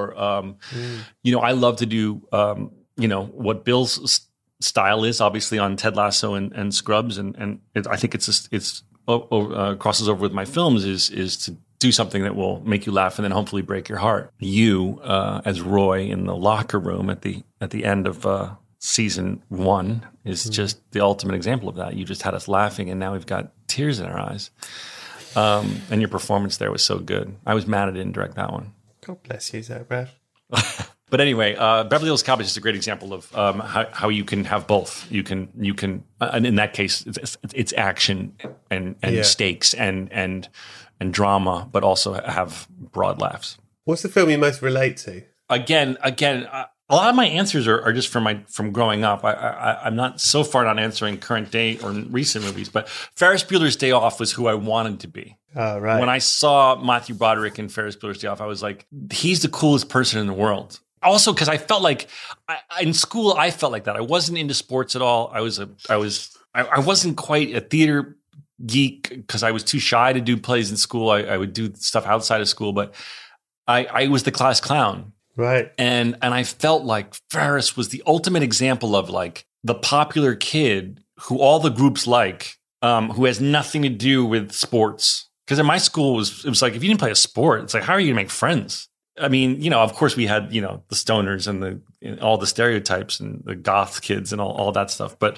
I love to do what Bill's style is, obviously on Ted Lasso and Scrubs, and I think it's crosses over with my films is to do something that will make you laugh and then hopefully break your heart. You as Roy in the locker room at the end of season 1 is just the ultimate example of that. You just had us laughing, and now we've got tears in our eyes. And your performance there was so good. I was mad I didn't direct that one. God bless you, Zach Braff. But anyway, Beverly Hills Cop is just a great example of how you can have both. You can, and in that case, it's action and stakes and drama, but also have broad laughs. What's the film you most relate to? Again, a lot of my answers are just from growing up. I'm not so far not answering current day or recent movies, but Ferris Bueller's Day Off was who I wanted to be. Oh, right. When I saw Matthew Broderick in Ferris Bueller's Day Off, I was like, he's the coolest person in the world. Also, because I felt like in school, I felt like that. I wasn't into sports at all. I wasn't quite a theater geek because I was too shy to do plays in school. I would do stuff outside of school, but I was the class clown. Right. And I felt like Ferris was the ultimate example of like the popular kid who all the groups like, who has nothing to do with sports. Because in my school, it was like, if you didn't play a sport, it's like, how are you going to make friends? I mean, of course we had, the stoners and all the stereotypes and the goth kids and all that stuff. But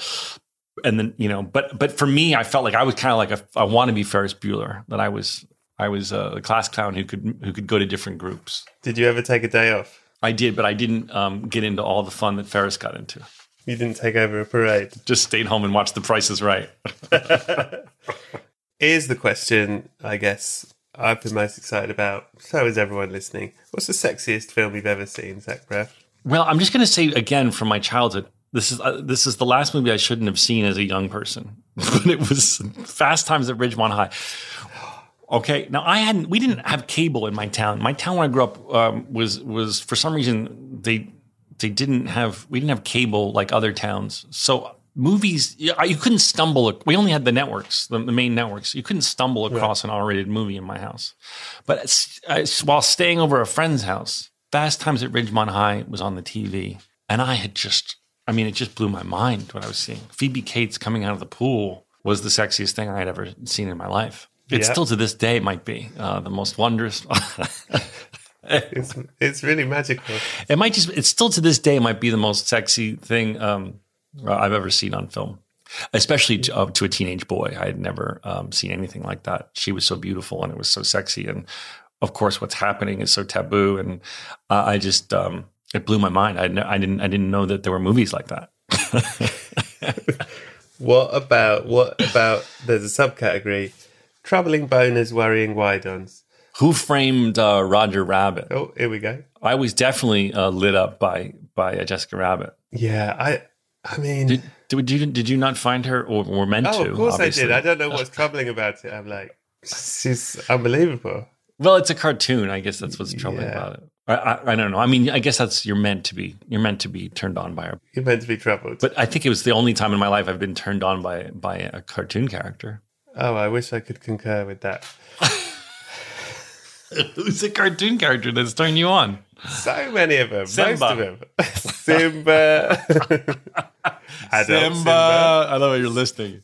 for me, I felt like I was kind of like I want to be Ferris Bueller, that I was a class clown who could go to different groups. Did you ever take a day off? I did, but I didn't get into all the fun that Ferris got into. You didn't take over a parade? Just stayed home and watched The Price is Right. Here's the question, I guess, I've been most excited about. So is everyone listening. What's the sexiest film you've ever seen, Zach Braff? Well, I'm just going to say again from my childhood, this is the last movie I shouldn't have seen as a young person. But it was Fast Times at Ridgemont High. Okay, now we didn't have cable in my town. My town when I grew up was for some reason we didn't have cable like other towns. So movies, you couldn't stumble. We only had the networks, the main networks. You couldn't stumble across an R-rated movie in my house. But while staying over a friend's house, Fast Times at Ridgemont High was on the TV, and it just blew my mind what I was seeing. Phoebe Cates coming out of the pool was the sexiest thing I had ever seen in my life. It's still to this day might be the most wondrous. It's really magical. It's still to this day might be the most sexy thing I've ever seen on film, especially to a teenage boy. I had never seen anything like that. She was so beautiful and it was so sexy, and of course, what's happening is so taboo. And it blew my mind. I didn't know that there were movies like that. What about? There's a subcategory. Troubling boners, worrying wide-ons. Who Framed Roger Rabbit? Oh, here we go. I was definitely lit up by Jessica Rabbit. Yeah, I mean... Did you not find her or were meant to? Oh, of course obviously. I did. I don't know what's troubling about it. I'm like, she's unbelievable. Well, it's a cartoon. I guess that's what's troubling about it. I don't know. I mean, I guess you're meant to be turned on by her. You're meant to be troubled. But I think it was the only time in my life I've been turned on by a cartoon character. Oh, I wish I could concur with that. Who's a cartoon character that's turned you on? So many of them. Simba. Most of them. Simba. Simba. I love how you're listening.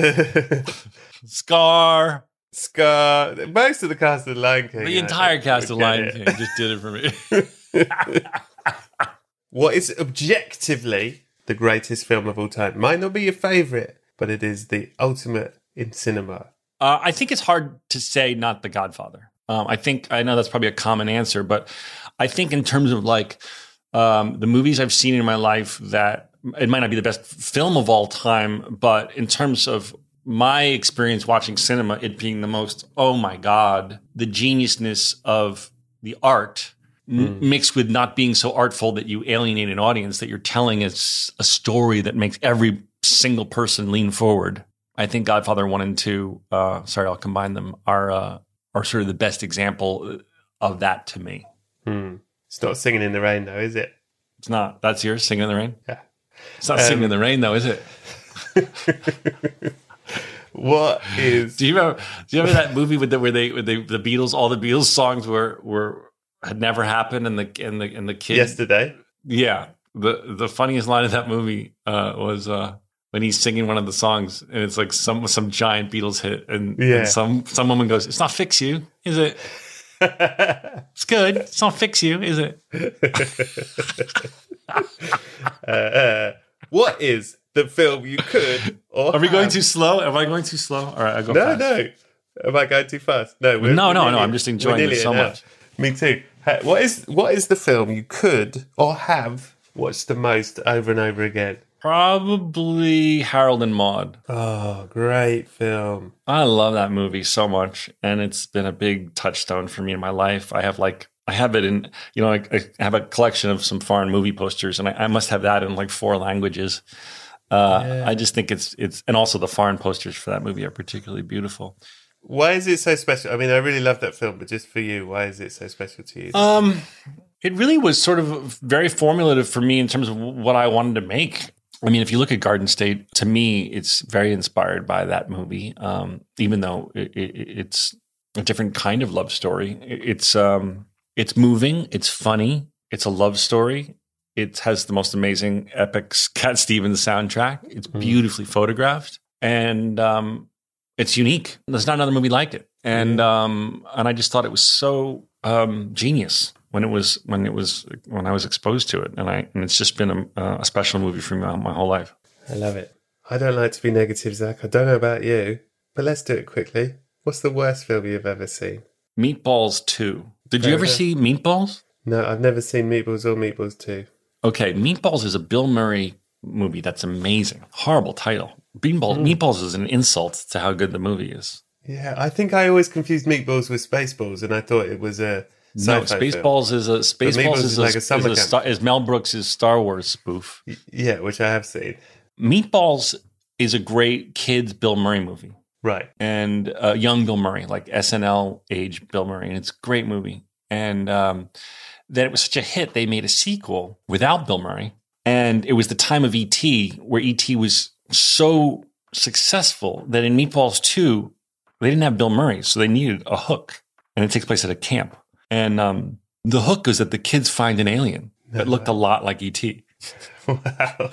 Scar. Most of the cast of Lion King. The entire cast of Lion King just did it for me. What is objectively the greatest film of all time? Might not be your favourite, but it is the ultimate in cinema. I think it's hard to say not The Godfather. I know that's probably a common answer, but I think in terms of like the movies I've seen in my life, that it might not be the best film of all time, but in terms of my experience watching cinema, it being the most, oh my God, the geniusness of the art mixed with not being so artful that you alienate an audience, that you're telling a story that makes every single person lean forward. I think Godfather 1 and 2, sorry, I'll combine them, are sort of the best example of that to me. It's not Singing in the Rain, though, is it? It's not. That's yours, Singing in the Rain? Yeah. It's not Singing in the Rain, though, is it? What is... Do you remember that movie where the Beatles, all the Beatles songs had never happened, and the kid... Yesterday? Yeah. The funniest line of that movie was... when he's singing one of the songs, and it's like some giant Beatles hit, and some woman goes, "It's not Fix You, is it? It's good. It's not Fix You, is it?" What is the film you could or Are we going too slow? Am I going too slow? All right, I go fast. No. Am I going too fast? No. No. I'm just enjoying this so much. Me too. What is the film you could or have watched the most over and over again? Probably Harold and Maude. Oh, great film. I love that movie so much, and it's been a big touchstone for me in my life. I have it in, I have a collection of some foreign movie posters, and I must have that in like 4 languages. I just think it's, and also the foreign posters for that movie are particularly beautiful. Why is it so special? I mean, I really love that film, but just for you, why is it so special to you? It really was sort of very formulative for me in terms of what I wanted to make. I mean, if you look at Garden State, to me, it's very inspired by that movie, even though it's a different kind of love story. It's moving, it's funny, it's a love story. It has the most amazing epic Cat Stevens soundtrack. It's beautifully photographed, and it's unique. There's not another movie like it, and I just thought it was so genius when I was exposed to it, and it's just been a special movie for me my whole life. I love it. I don't like to be negative, Zach. I don't know about you, but let's do it quickly. What's the worst film you've ever seen? Meatballs 2. Did you ever see Meatballs? No, I've never seen Meatballs or Meatballs 2. Okay, Meatballs is a Bill Murray movie that's amazing. Horrible title. Meatballs is an insult to how good the movie is. Yeah, I think I always confused Meatballs with Spaceballs, and I thought it was a Spaceballs film. is Mel Brooks' Star Wars spoof. Yeah, which I have seen. Meatballs is a great kids Bill Murray movie. Right. And young Bill Murray, like SNL age Bill Murray. And it's a great movie. And then it was such a hit, they made a sequel without Bill Murray. And it was the time of E.T., where E.T. was so successful that in Meatballs 2, they didn't have Bill Murray, so they needed a hook. And it takes place at a camp. And the hook is that the kids find an alien that looked a lot like E.T. Wow.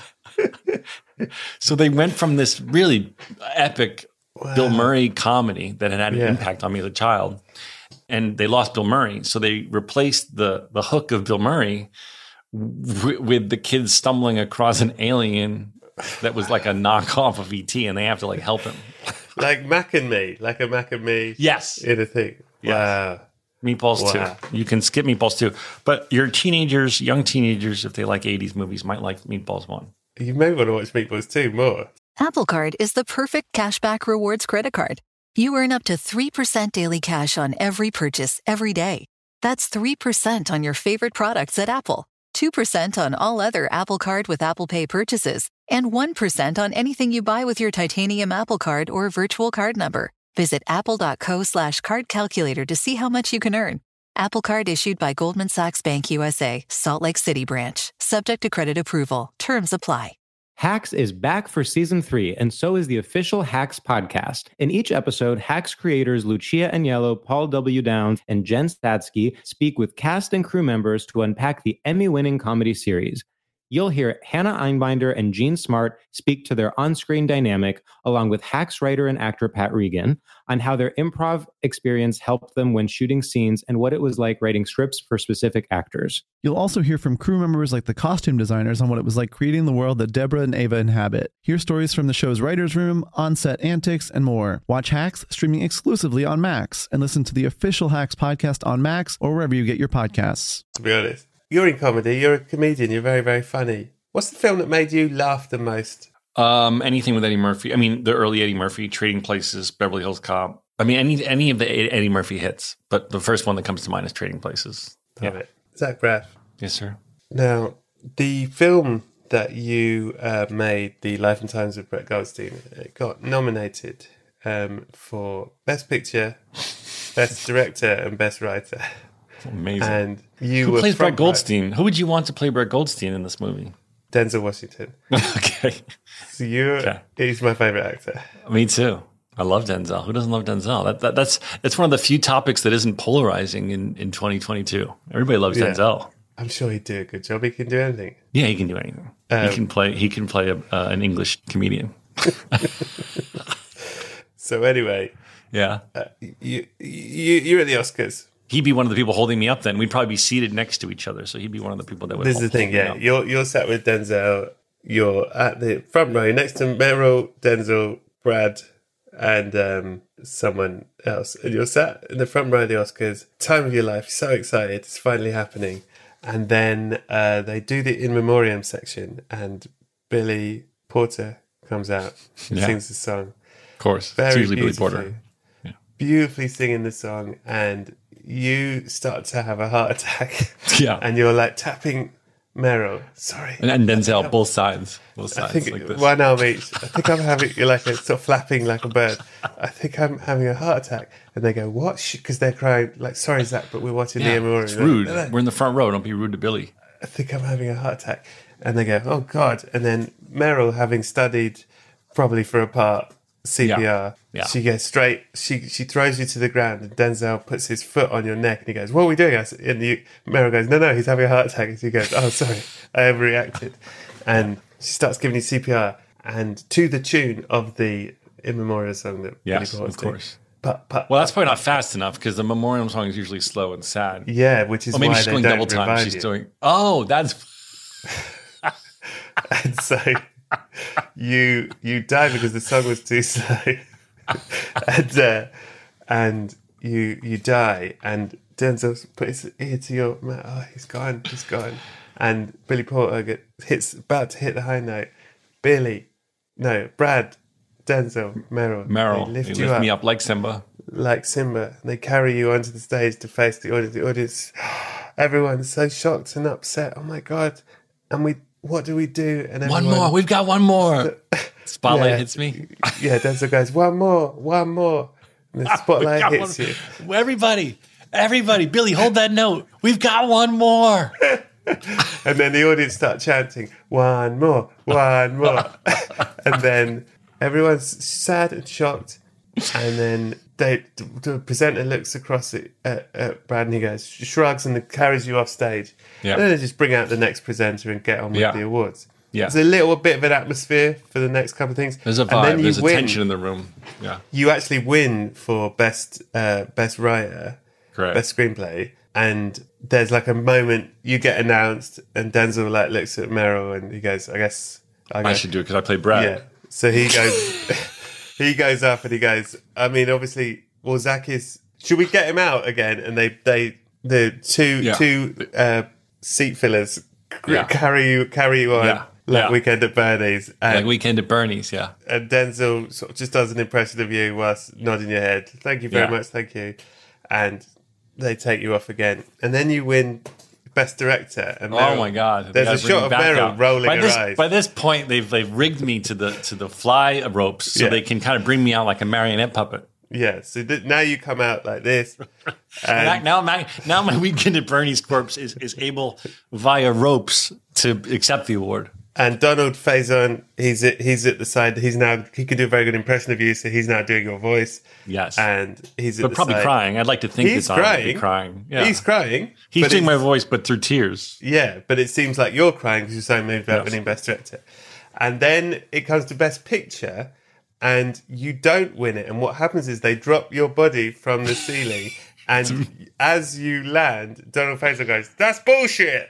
So they went from this really epic Bill Murray comedy that had an impact on me as a child, and they lost Bill Murray. So they replaced the hook of Bill Murray with the kids stumbling across an alien that was like a knockoff of E.T., and they have to like help him. Like Mac and Me, like a Mac and Me. Yes. In a thing. Yes. Wow. Meatballs 2. You can skip Meatballs 2. But young teenagers, if they like 80s movies, might like Meatballs 1. You may want to watch Meatballs 2 more. Apple Card is the perfect cashback rewards credit card. You earn up to 3% daily cash on every purchase every day. That's 3% on your favorite products at Apple, 2% on all other Apple Card with Apple Pay purchases, and 1% on anything you buy with your titanium Apple Card or virtual card number. Visit apple.co/card calculator to see how much you can earn. Apple Card issued by Goldman Sachs Bank USA, Salt Lake City branch. Subject to credit approval. Terms apply. Hacks is back for season 3, and so is the official Hacks podcast. In each episode, Hacks creators Lucia Aniello, Paul W. Downs, and Jen Statsky speak with cast and crew members to unpack the Emmy-winning comedy series. You'll hear Hannah Einbinder and Jean Smart speak to their on-screen dynamic, along with Hacks writer and actor Pat Regan, on how their improv experience helped them when shooting scenes and what it was like writing scripts for specific actors. You'll also hear from crew members like the costume designers on what it was like creating the world that Deborah and Ava inhabit. Hear stories from the show's writer's room, on-set antics, and more. Watch Hacks streaming exclusively on Max, and listen to the official Hacks podcast on Max or wherever you get your podcasts. To be honest, you're in comedy, you're a comedian, you're very, very funny. What's the film that made you laugh the most? Anything with Eddie Murphy. I mean, the early Eddie Murphy, Trading Places, Beverly Hills Cop. I mean, any of the Eddie Murphy hits, but the first one that comes to mind is Trading Places. Love it. Zach Braff. Yes, sir. Now, the film that you made, The Life and Times of Brett Goldstein, it got nominated for Best Picture, Best Director, and Best Writer. Amazing. And who plays Brett Goldstein? Who would you want to play Brett Goldstein in this movie? Denzel Washington. Okay. So he's my favorite actor. Me too. I love Denzel. Who doesn't love Denzel? That's one of the few topics that isn't polarizing in 2022. Everybody loves Denzel. I'm sure he'd do a good job. He can do anything. Yeah, he can do anything. He can play an English comedian. So anyway, you're at the Oscars. He'd be one of the people holding me up then. We'd probably be seated next to each other. So he'd be one of the people that would This is the thing, You're sat with Denzel. You're at the front row next to Meryl, Denzel, Brad, and someone else. And you're sat in the front row of the Oscars. Time of your life. So excited. It's finally happening. And then they do the in memoriam section. And Billy Porter comes out and sings the song. Of course. It's usually Billy Porter. Yeah. Beautifully singing the song. And you start to have a heart attack. Yeah. And you're like tapping Meryl. Sorry. And Denzel, both sides. I think like this. One arm each. I think I'm having, you're like sort of flapping like a bird. I think I'm having a heart attack. And they go, what? Because they're crying, like, sorry, Zach, but we're watching the memorial. It's rude. We're in the front row. Don't be rude to Billy. I think I'm having a heart attack. And they go, oh, God. And then Meryl, having studied probably for a part, CPR. Yeah. She goes straight. She throws you to the ground, and Denzel puts his foot on your neck, and he goes, "What are we doing?" And Meryl goes, "No, he's having a heart attack." And she goes, "Oh, sorry, I overreacted." And she starts giving you CPR, and to the tune of the in memoriam song that Billy Porter of course. Well, that's probably not fast enough because the memoriam song is usually slow and sad. Yeah, which is maybe why she's going double time. She's doing. Oh, that's. And so. You die because the song was too slow, and you die. And Denzel put his ear to your mouth. Oh, he's gone. And Billy Porter about to hit the high note. Brad, Denzel, Meryl. They lift me up like Simba. And they carry you onto the stage to face the audience. The audience, everyone's so shocked and upset. Oh my God! And what do we do? And one more. We've got one more. Spotlight hits me. Yeah, Denzel goes, one more. And the spotlight hits you. Everybody, Billy, hold that note. We've got one more. And then the audience start chanting, one more. And then everyone's sad and shocked. And then the presenter looks across at Brad and he goes, shrugs and carries you off stage. Yeah. And then they just bring out the next presenter and get on with the awards. Yeah. There's a little bit of an atmosphere for the next couple of things. There's a vibe. There's a tension in the room. Yeah. You actually win for best writer, correct, best screenplay, and there's like a moment you get announced, and Denzel like looks at Meryl and he goes, "I guess I should do it because I play Brad." Yeah. So he goes, he goes up and he goes. I mean, obviously, Zach is. Should we get him out again? And the two seat fillers carry you on. Yeah. Like Weekend at Bernie's. Like Weekend at Bernie's, yeah. And Denzel sort of just does an impression of you whilst nodding your head. Thank you very much, thank you. And they take you off again. And then you win Best Director. And Meryl, oh my God. There's a shot of Meryl rolling her eyes. By this point, they've rigged me to the fly ropes so they can kind of bring me out like a marionette puppet. Yeah, so now you come out like this. Now my Weekend at Bernie's corpse is able, via ropes, to accept the award. And Donald Faison, he's at the side. He can do a very good impression of you, so he's now doing your voice. Yes, and he's but probably side. Crying. I'd like to think he's crying. Crying. Yeah. He's crying. He's doing my voice, but through tears. Yeah, but it seems like you're crying because you're so moved about winning Best Director. And then it comes to Best Picture, and you don't win it. And what happens is they drop your body from the ceiling, and as you land, Donald Faison goes, "That's bullshit."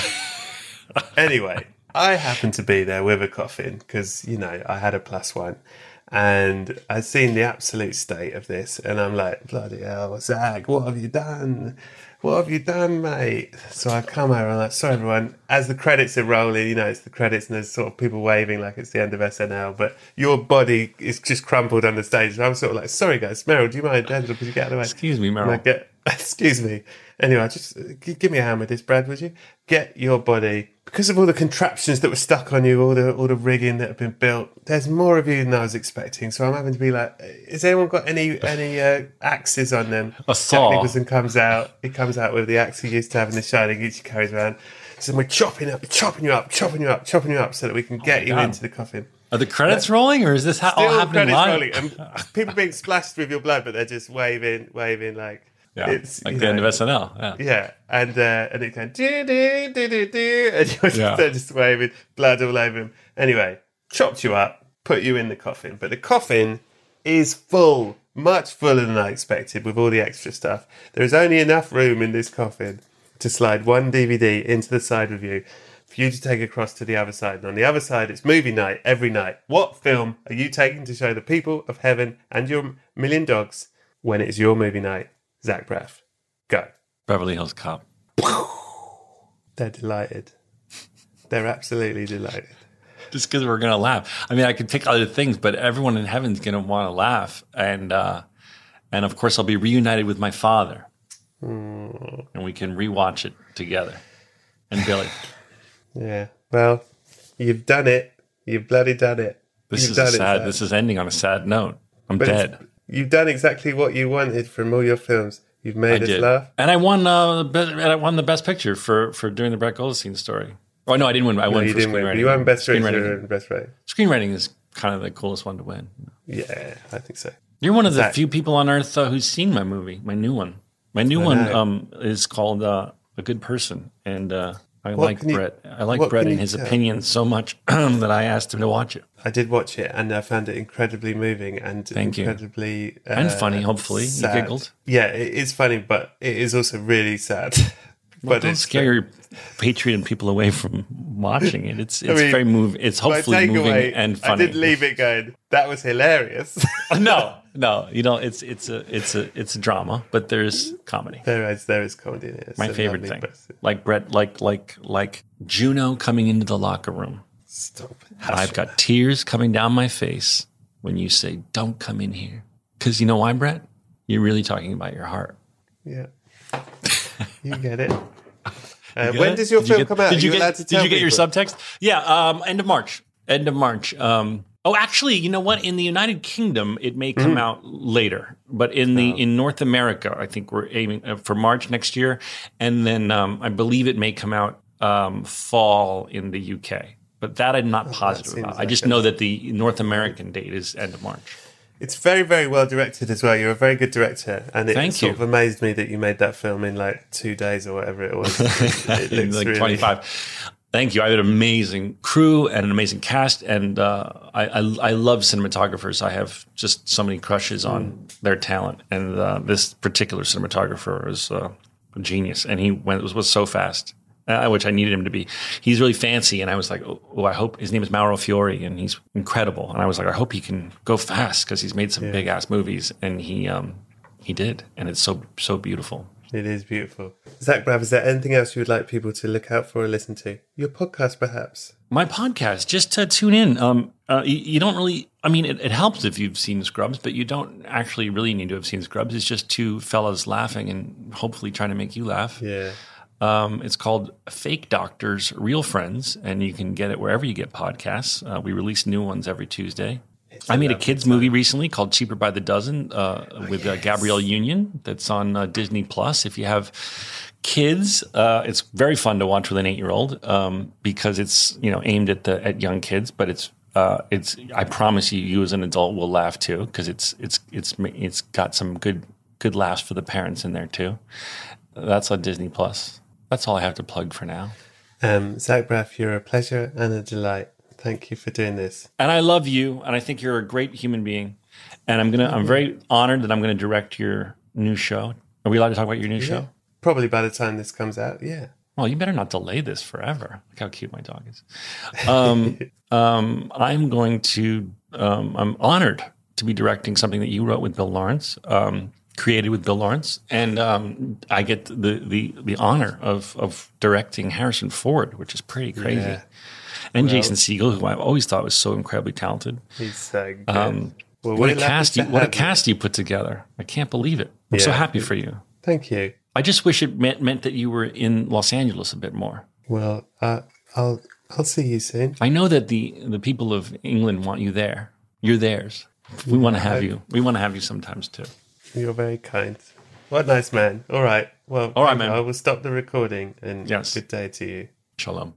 Anyway, I happened to be there with a coffin because, I had a +1. And I'd seen the absolute state of this. And I'm like, bloody hell, Zach, what have you done? What have you done, mate? So I come over and I'm like, sorry, everyone. As the credits are rolling, it's the credits and there's sort of people waving like it's the end of SNL. But your body is just crumpled on the stage. And I'm sort of like, sorry, guys. Meryl, do you mind? Could you get out of the way? Excuse me, Meryl. Excuse me. Anyway, just give me a hand with this, Brad, would you? Get your body, because of all the contraptions that were stuck on you, all the rigging that had been built, there's more of you than I was expecting. So I'm having to be like, has anyone got any axes on them? A saw. Jack Nicholson comes out. He comes out with the axe he used to have in The Shining, which he carries around. So we're chopping you up, so that we can get you into the coffin. Are the credits rolling, or is this all happening live? Rolling, and people being splashed with your blood, but they're just waving like. Yeah, it's like the end of SNL. Yeah, and it kind of do, and they're just waving, blood all over him. Anyway, chopped you up, put you in the coffin, but the coffin is full, much fuller than I expected with all the extra stuff. There is only enough room in this coffin to slide one DVD into the side with you for you to take across to the other side. And on the other side, it's movie night every night. What film are you taking to show the people of heaven and your million dogs when it is your movie night? Zach Braff, go. Beverly Hills Cop. They're delighted. They're absolutely delighted. Just because we're going to laugh. I mean, I could pick other things, but everyone in heaven's going to want to laugh. And of course, I'll be reunited with my father. And we can rewatch it together. And Billy. Yeah. Well, you've done it. You've bloody done it. This is ending on a sad note. I'm dead. You've done exactly what you wanted from all your films. You've made us laugh. And I won the best picture for doing the Brett Goldstein story. Oh, no, I didn't win. I won for screenwriting. You won best screenwriting and best writing. Screenwriting is kind of the coolest one to win. Yeah, I think so. You're one of the few people on earth who's seen my movie, my new one. My new one is called A Good Person. And I like Brett. I like Brett and his opinions so much that I asked him to watch it. I did watch it, and I found it incredibly moving and incredibly and funny. Hopefully, sad. You giggled. Yeah, it is funny, but it is also really sad. Well, don't scare your Patreon people away from watching it. It's very moving. It's hopefully moving and funny. I didn't leave it going, that was hilarious. No. It's a drama, but there's comedy. There is comedy in it. It's my favorite thing. Like Brett, like Juno coming into the locker room. Stop. I've got tears coming down my face when you say, "Don't come in here." Because you know why, Brett? You're really talking about your heart. Yeah. You get it. When does your film come out? Did you get your subtext? Yeah, end of March. Actually, you know what? In the United Kingdom, it may come out later, but in North America, I think we're aiming for March next year, and then I believe it may come out fall in the UK. But that I'm not positive about. I just know that the North American date is end of March. It's very, very well directed as well. You're a very good director, and it sort of amazed me that you made that film in like 2 days or whatever it was. It looks like really 25. Thank you. I had an amazing crew and an amazing cast, and I love cinematographers. I have just so many crushes on their talent, and this particular cinematographer was a genius, and he was so fast. Which I needed him to be. He's really fancy, and I was like, oh, I hope his name is Mauro Fiore, and he's incredible. And I was like, I hope he can go fast because he's made some big ass movies, and he did, and it's so beautiful. It is beautiful. Zach Braff, is there anything else you would like people to look out for or listen to? Your podcast, perhaps? My podcast, just to tune in. You don't really, I mean, it helps if you've seen Scrubs, but you don't actually really need to have seen Scrubs. It's just two fellas laughing and hopefully trying to make you laugh. Yeah. It's called Fake Doctors, Real Friends, and you can get it wherever you get podcasts. We release new ones every Tuesday. I made a kids movie recently called Cheaper by the Dozen with Gabrielle Union that's on Disney Plus. If you have kids, it's very fun to watch with an 8-year-old because it's aimed at young kids, but it's I promise you as an adult will laugh too because it's got some good laughs for the parents in there too. That's on Disney Plus. That's all I have to plug for now. Zach Braff, you're a pleasure and a delight. Thank you for doing this. And I love you, and I think you're a great human being. And I'm very honored that I'm gonna direct your new show. Are we allowed to talk about your new show? Probably by the time this comes out, yeah. Well, you better not delay this forever. Look how cute my dog is. I'm honored to be directing something that you wrote with Bill Lawrence, created with Bill Lawrence, and I get the honor of directing Harrison Ford, which is pretty crazy. Yeah. And Jason Segel, who I've always thought was so incredibly talented. He's so good. What a cast you put together. I can't believe it. I'm so happy for you. Thank you. I just wish it meant that you were in Los Angeles a bit more. Well, I'll see you soon. I know that the people of England want you there. You're theirs. We want to have you. We want to have you sometimes too. You're very kind. What a nice man. All right. Well, all right, man. I will stop the recording and good day to you. Shalom.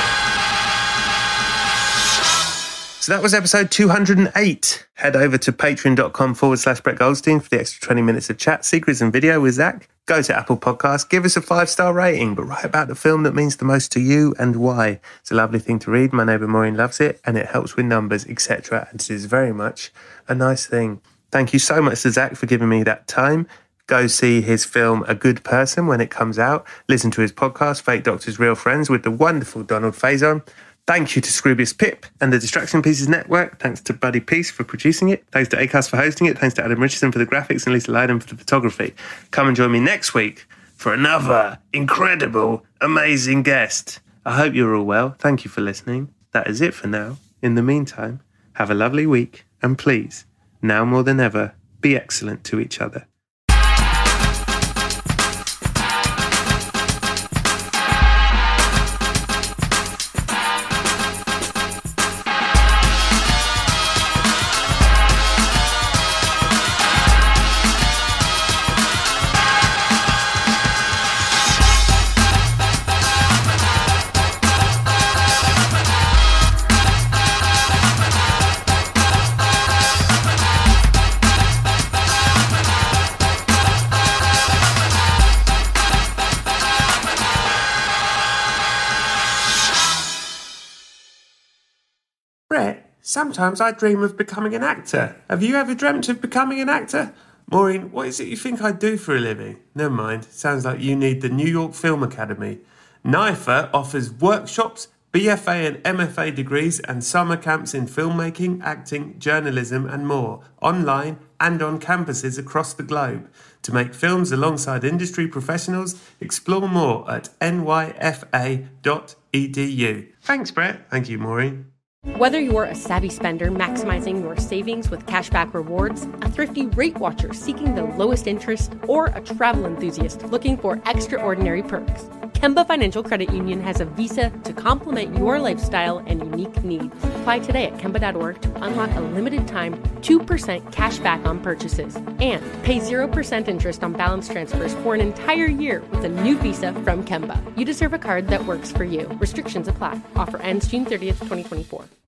So that was episode 208. Head over to patreon.com/Brett Goldstein for the extra 20 minutes of chat, secrets and video with Zach. Go to Apple Podcasts, give us a 5-star rating, but write about the film that means the most to you and why. It's a lovely thing to read. My neighbour Maureen loves it and it helps with numbers, etc. And it is very much a nice thing. Thank you so much to Zach for giving me that time. Go see his film A Good Person when it comes out. Listen to his podcast, Fake Doctors, Real Friends, with the wonderful Donald Faison. Thank you to Scroobius Pip and the Distraction Pieces Network. Thanks to Buddy Peace for producing it. Thanks to Acast for hosting it. Thanks to Adam Richardson for the graphics and Lisa Lydon for the photography. Come and join me next week for another incredible, amazing guest. I hope you're all well. Thank you for listening. That is it for now. In the meantime, have a lovely week and please, now more than ever, be excellent to each other. Sometimes I dream of becoming an actor. Have you ever dreamt of becoming an actor? Maureen, what is it you think I do for a living? Never mind. Sounds like you need the New York Film Academy. NYFA offers workshops, BFA and MFA degrees and summer camps in filmmaking, acting, journalism and more, online and on campuses across the globe. To make films alongside industry professionals, explore more at nyfa.edu. Thanks, Brett. Thank you, Maureen. Whether you're a savvy spender maximizing your savings with cashback rewards, a thrifty rate watcher seeking the lowest interest, or a travel enthusiast looking for extraordinary perks, Kemba Financial Credit Union has a visa to complement your lifestyle and unique needs. Apply today at Kemba.org to unlock a limited time 2% cash back on purchases and pay 0% interest on balance transfers for an entire year with a new visa from Kemba. You deserve a card that works for you. Restrictions apply. Offer ends June 30th, 2024.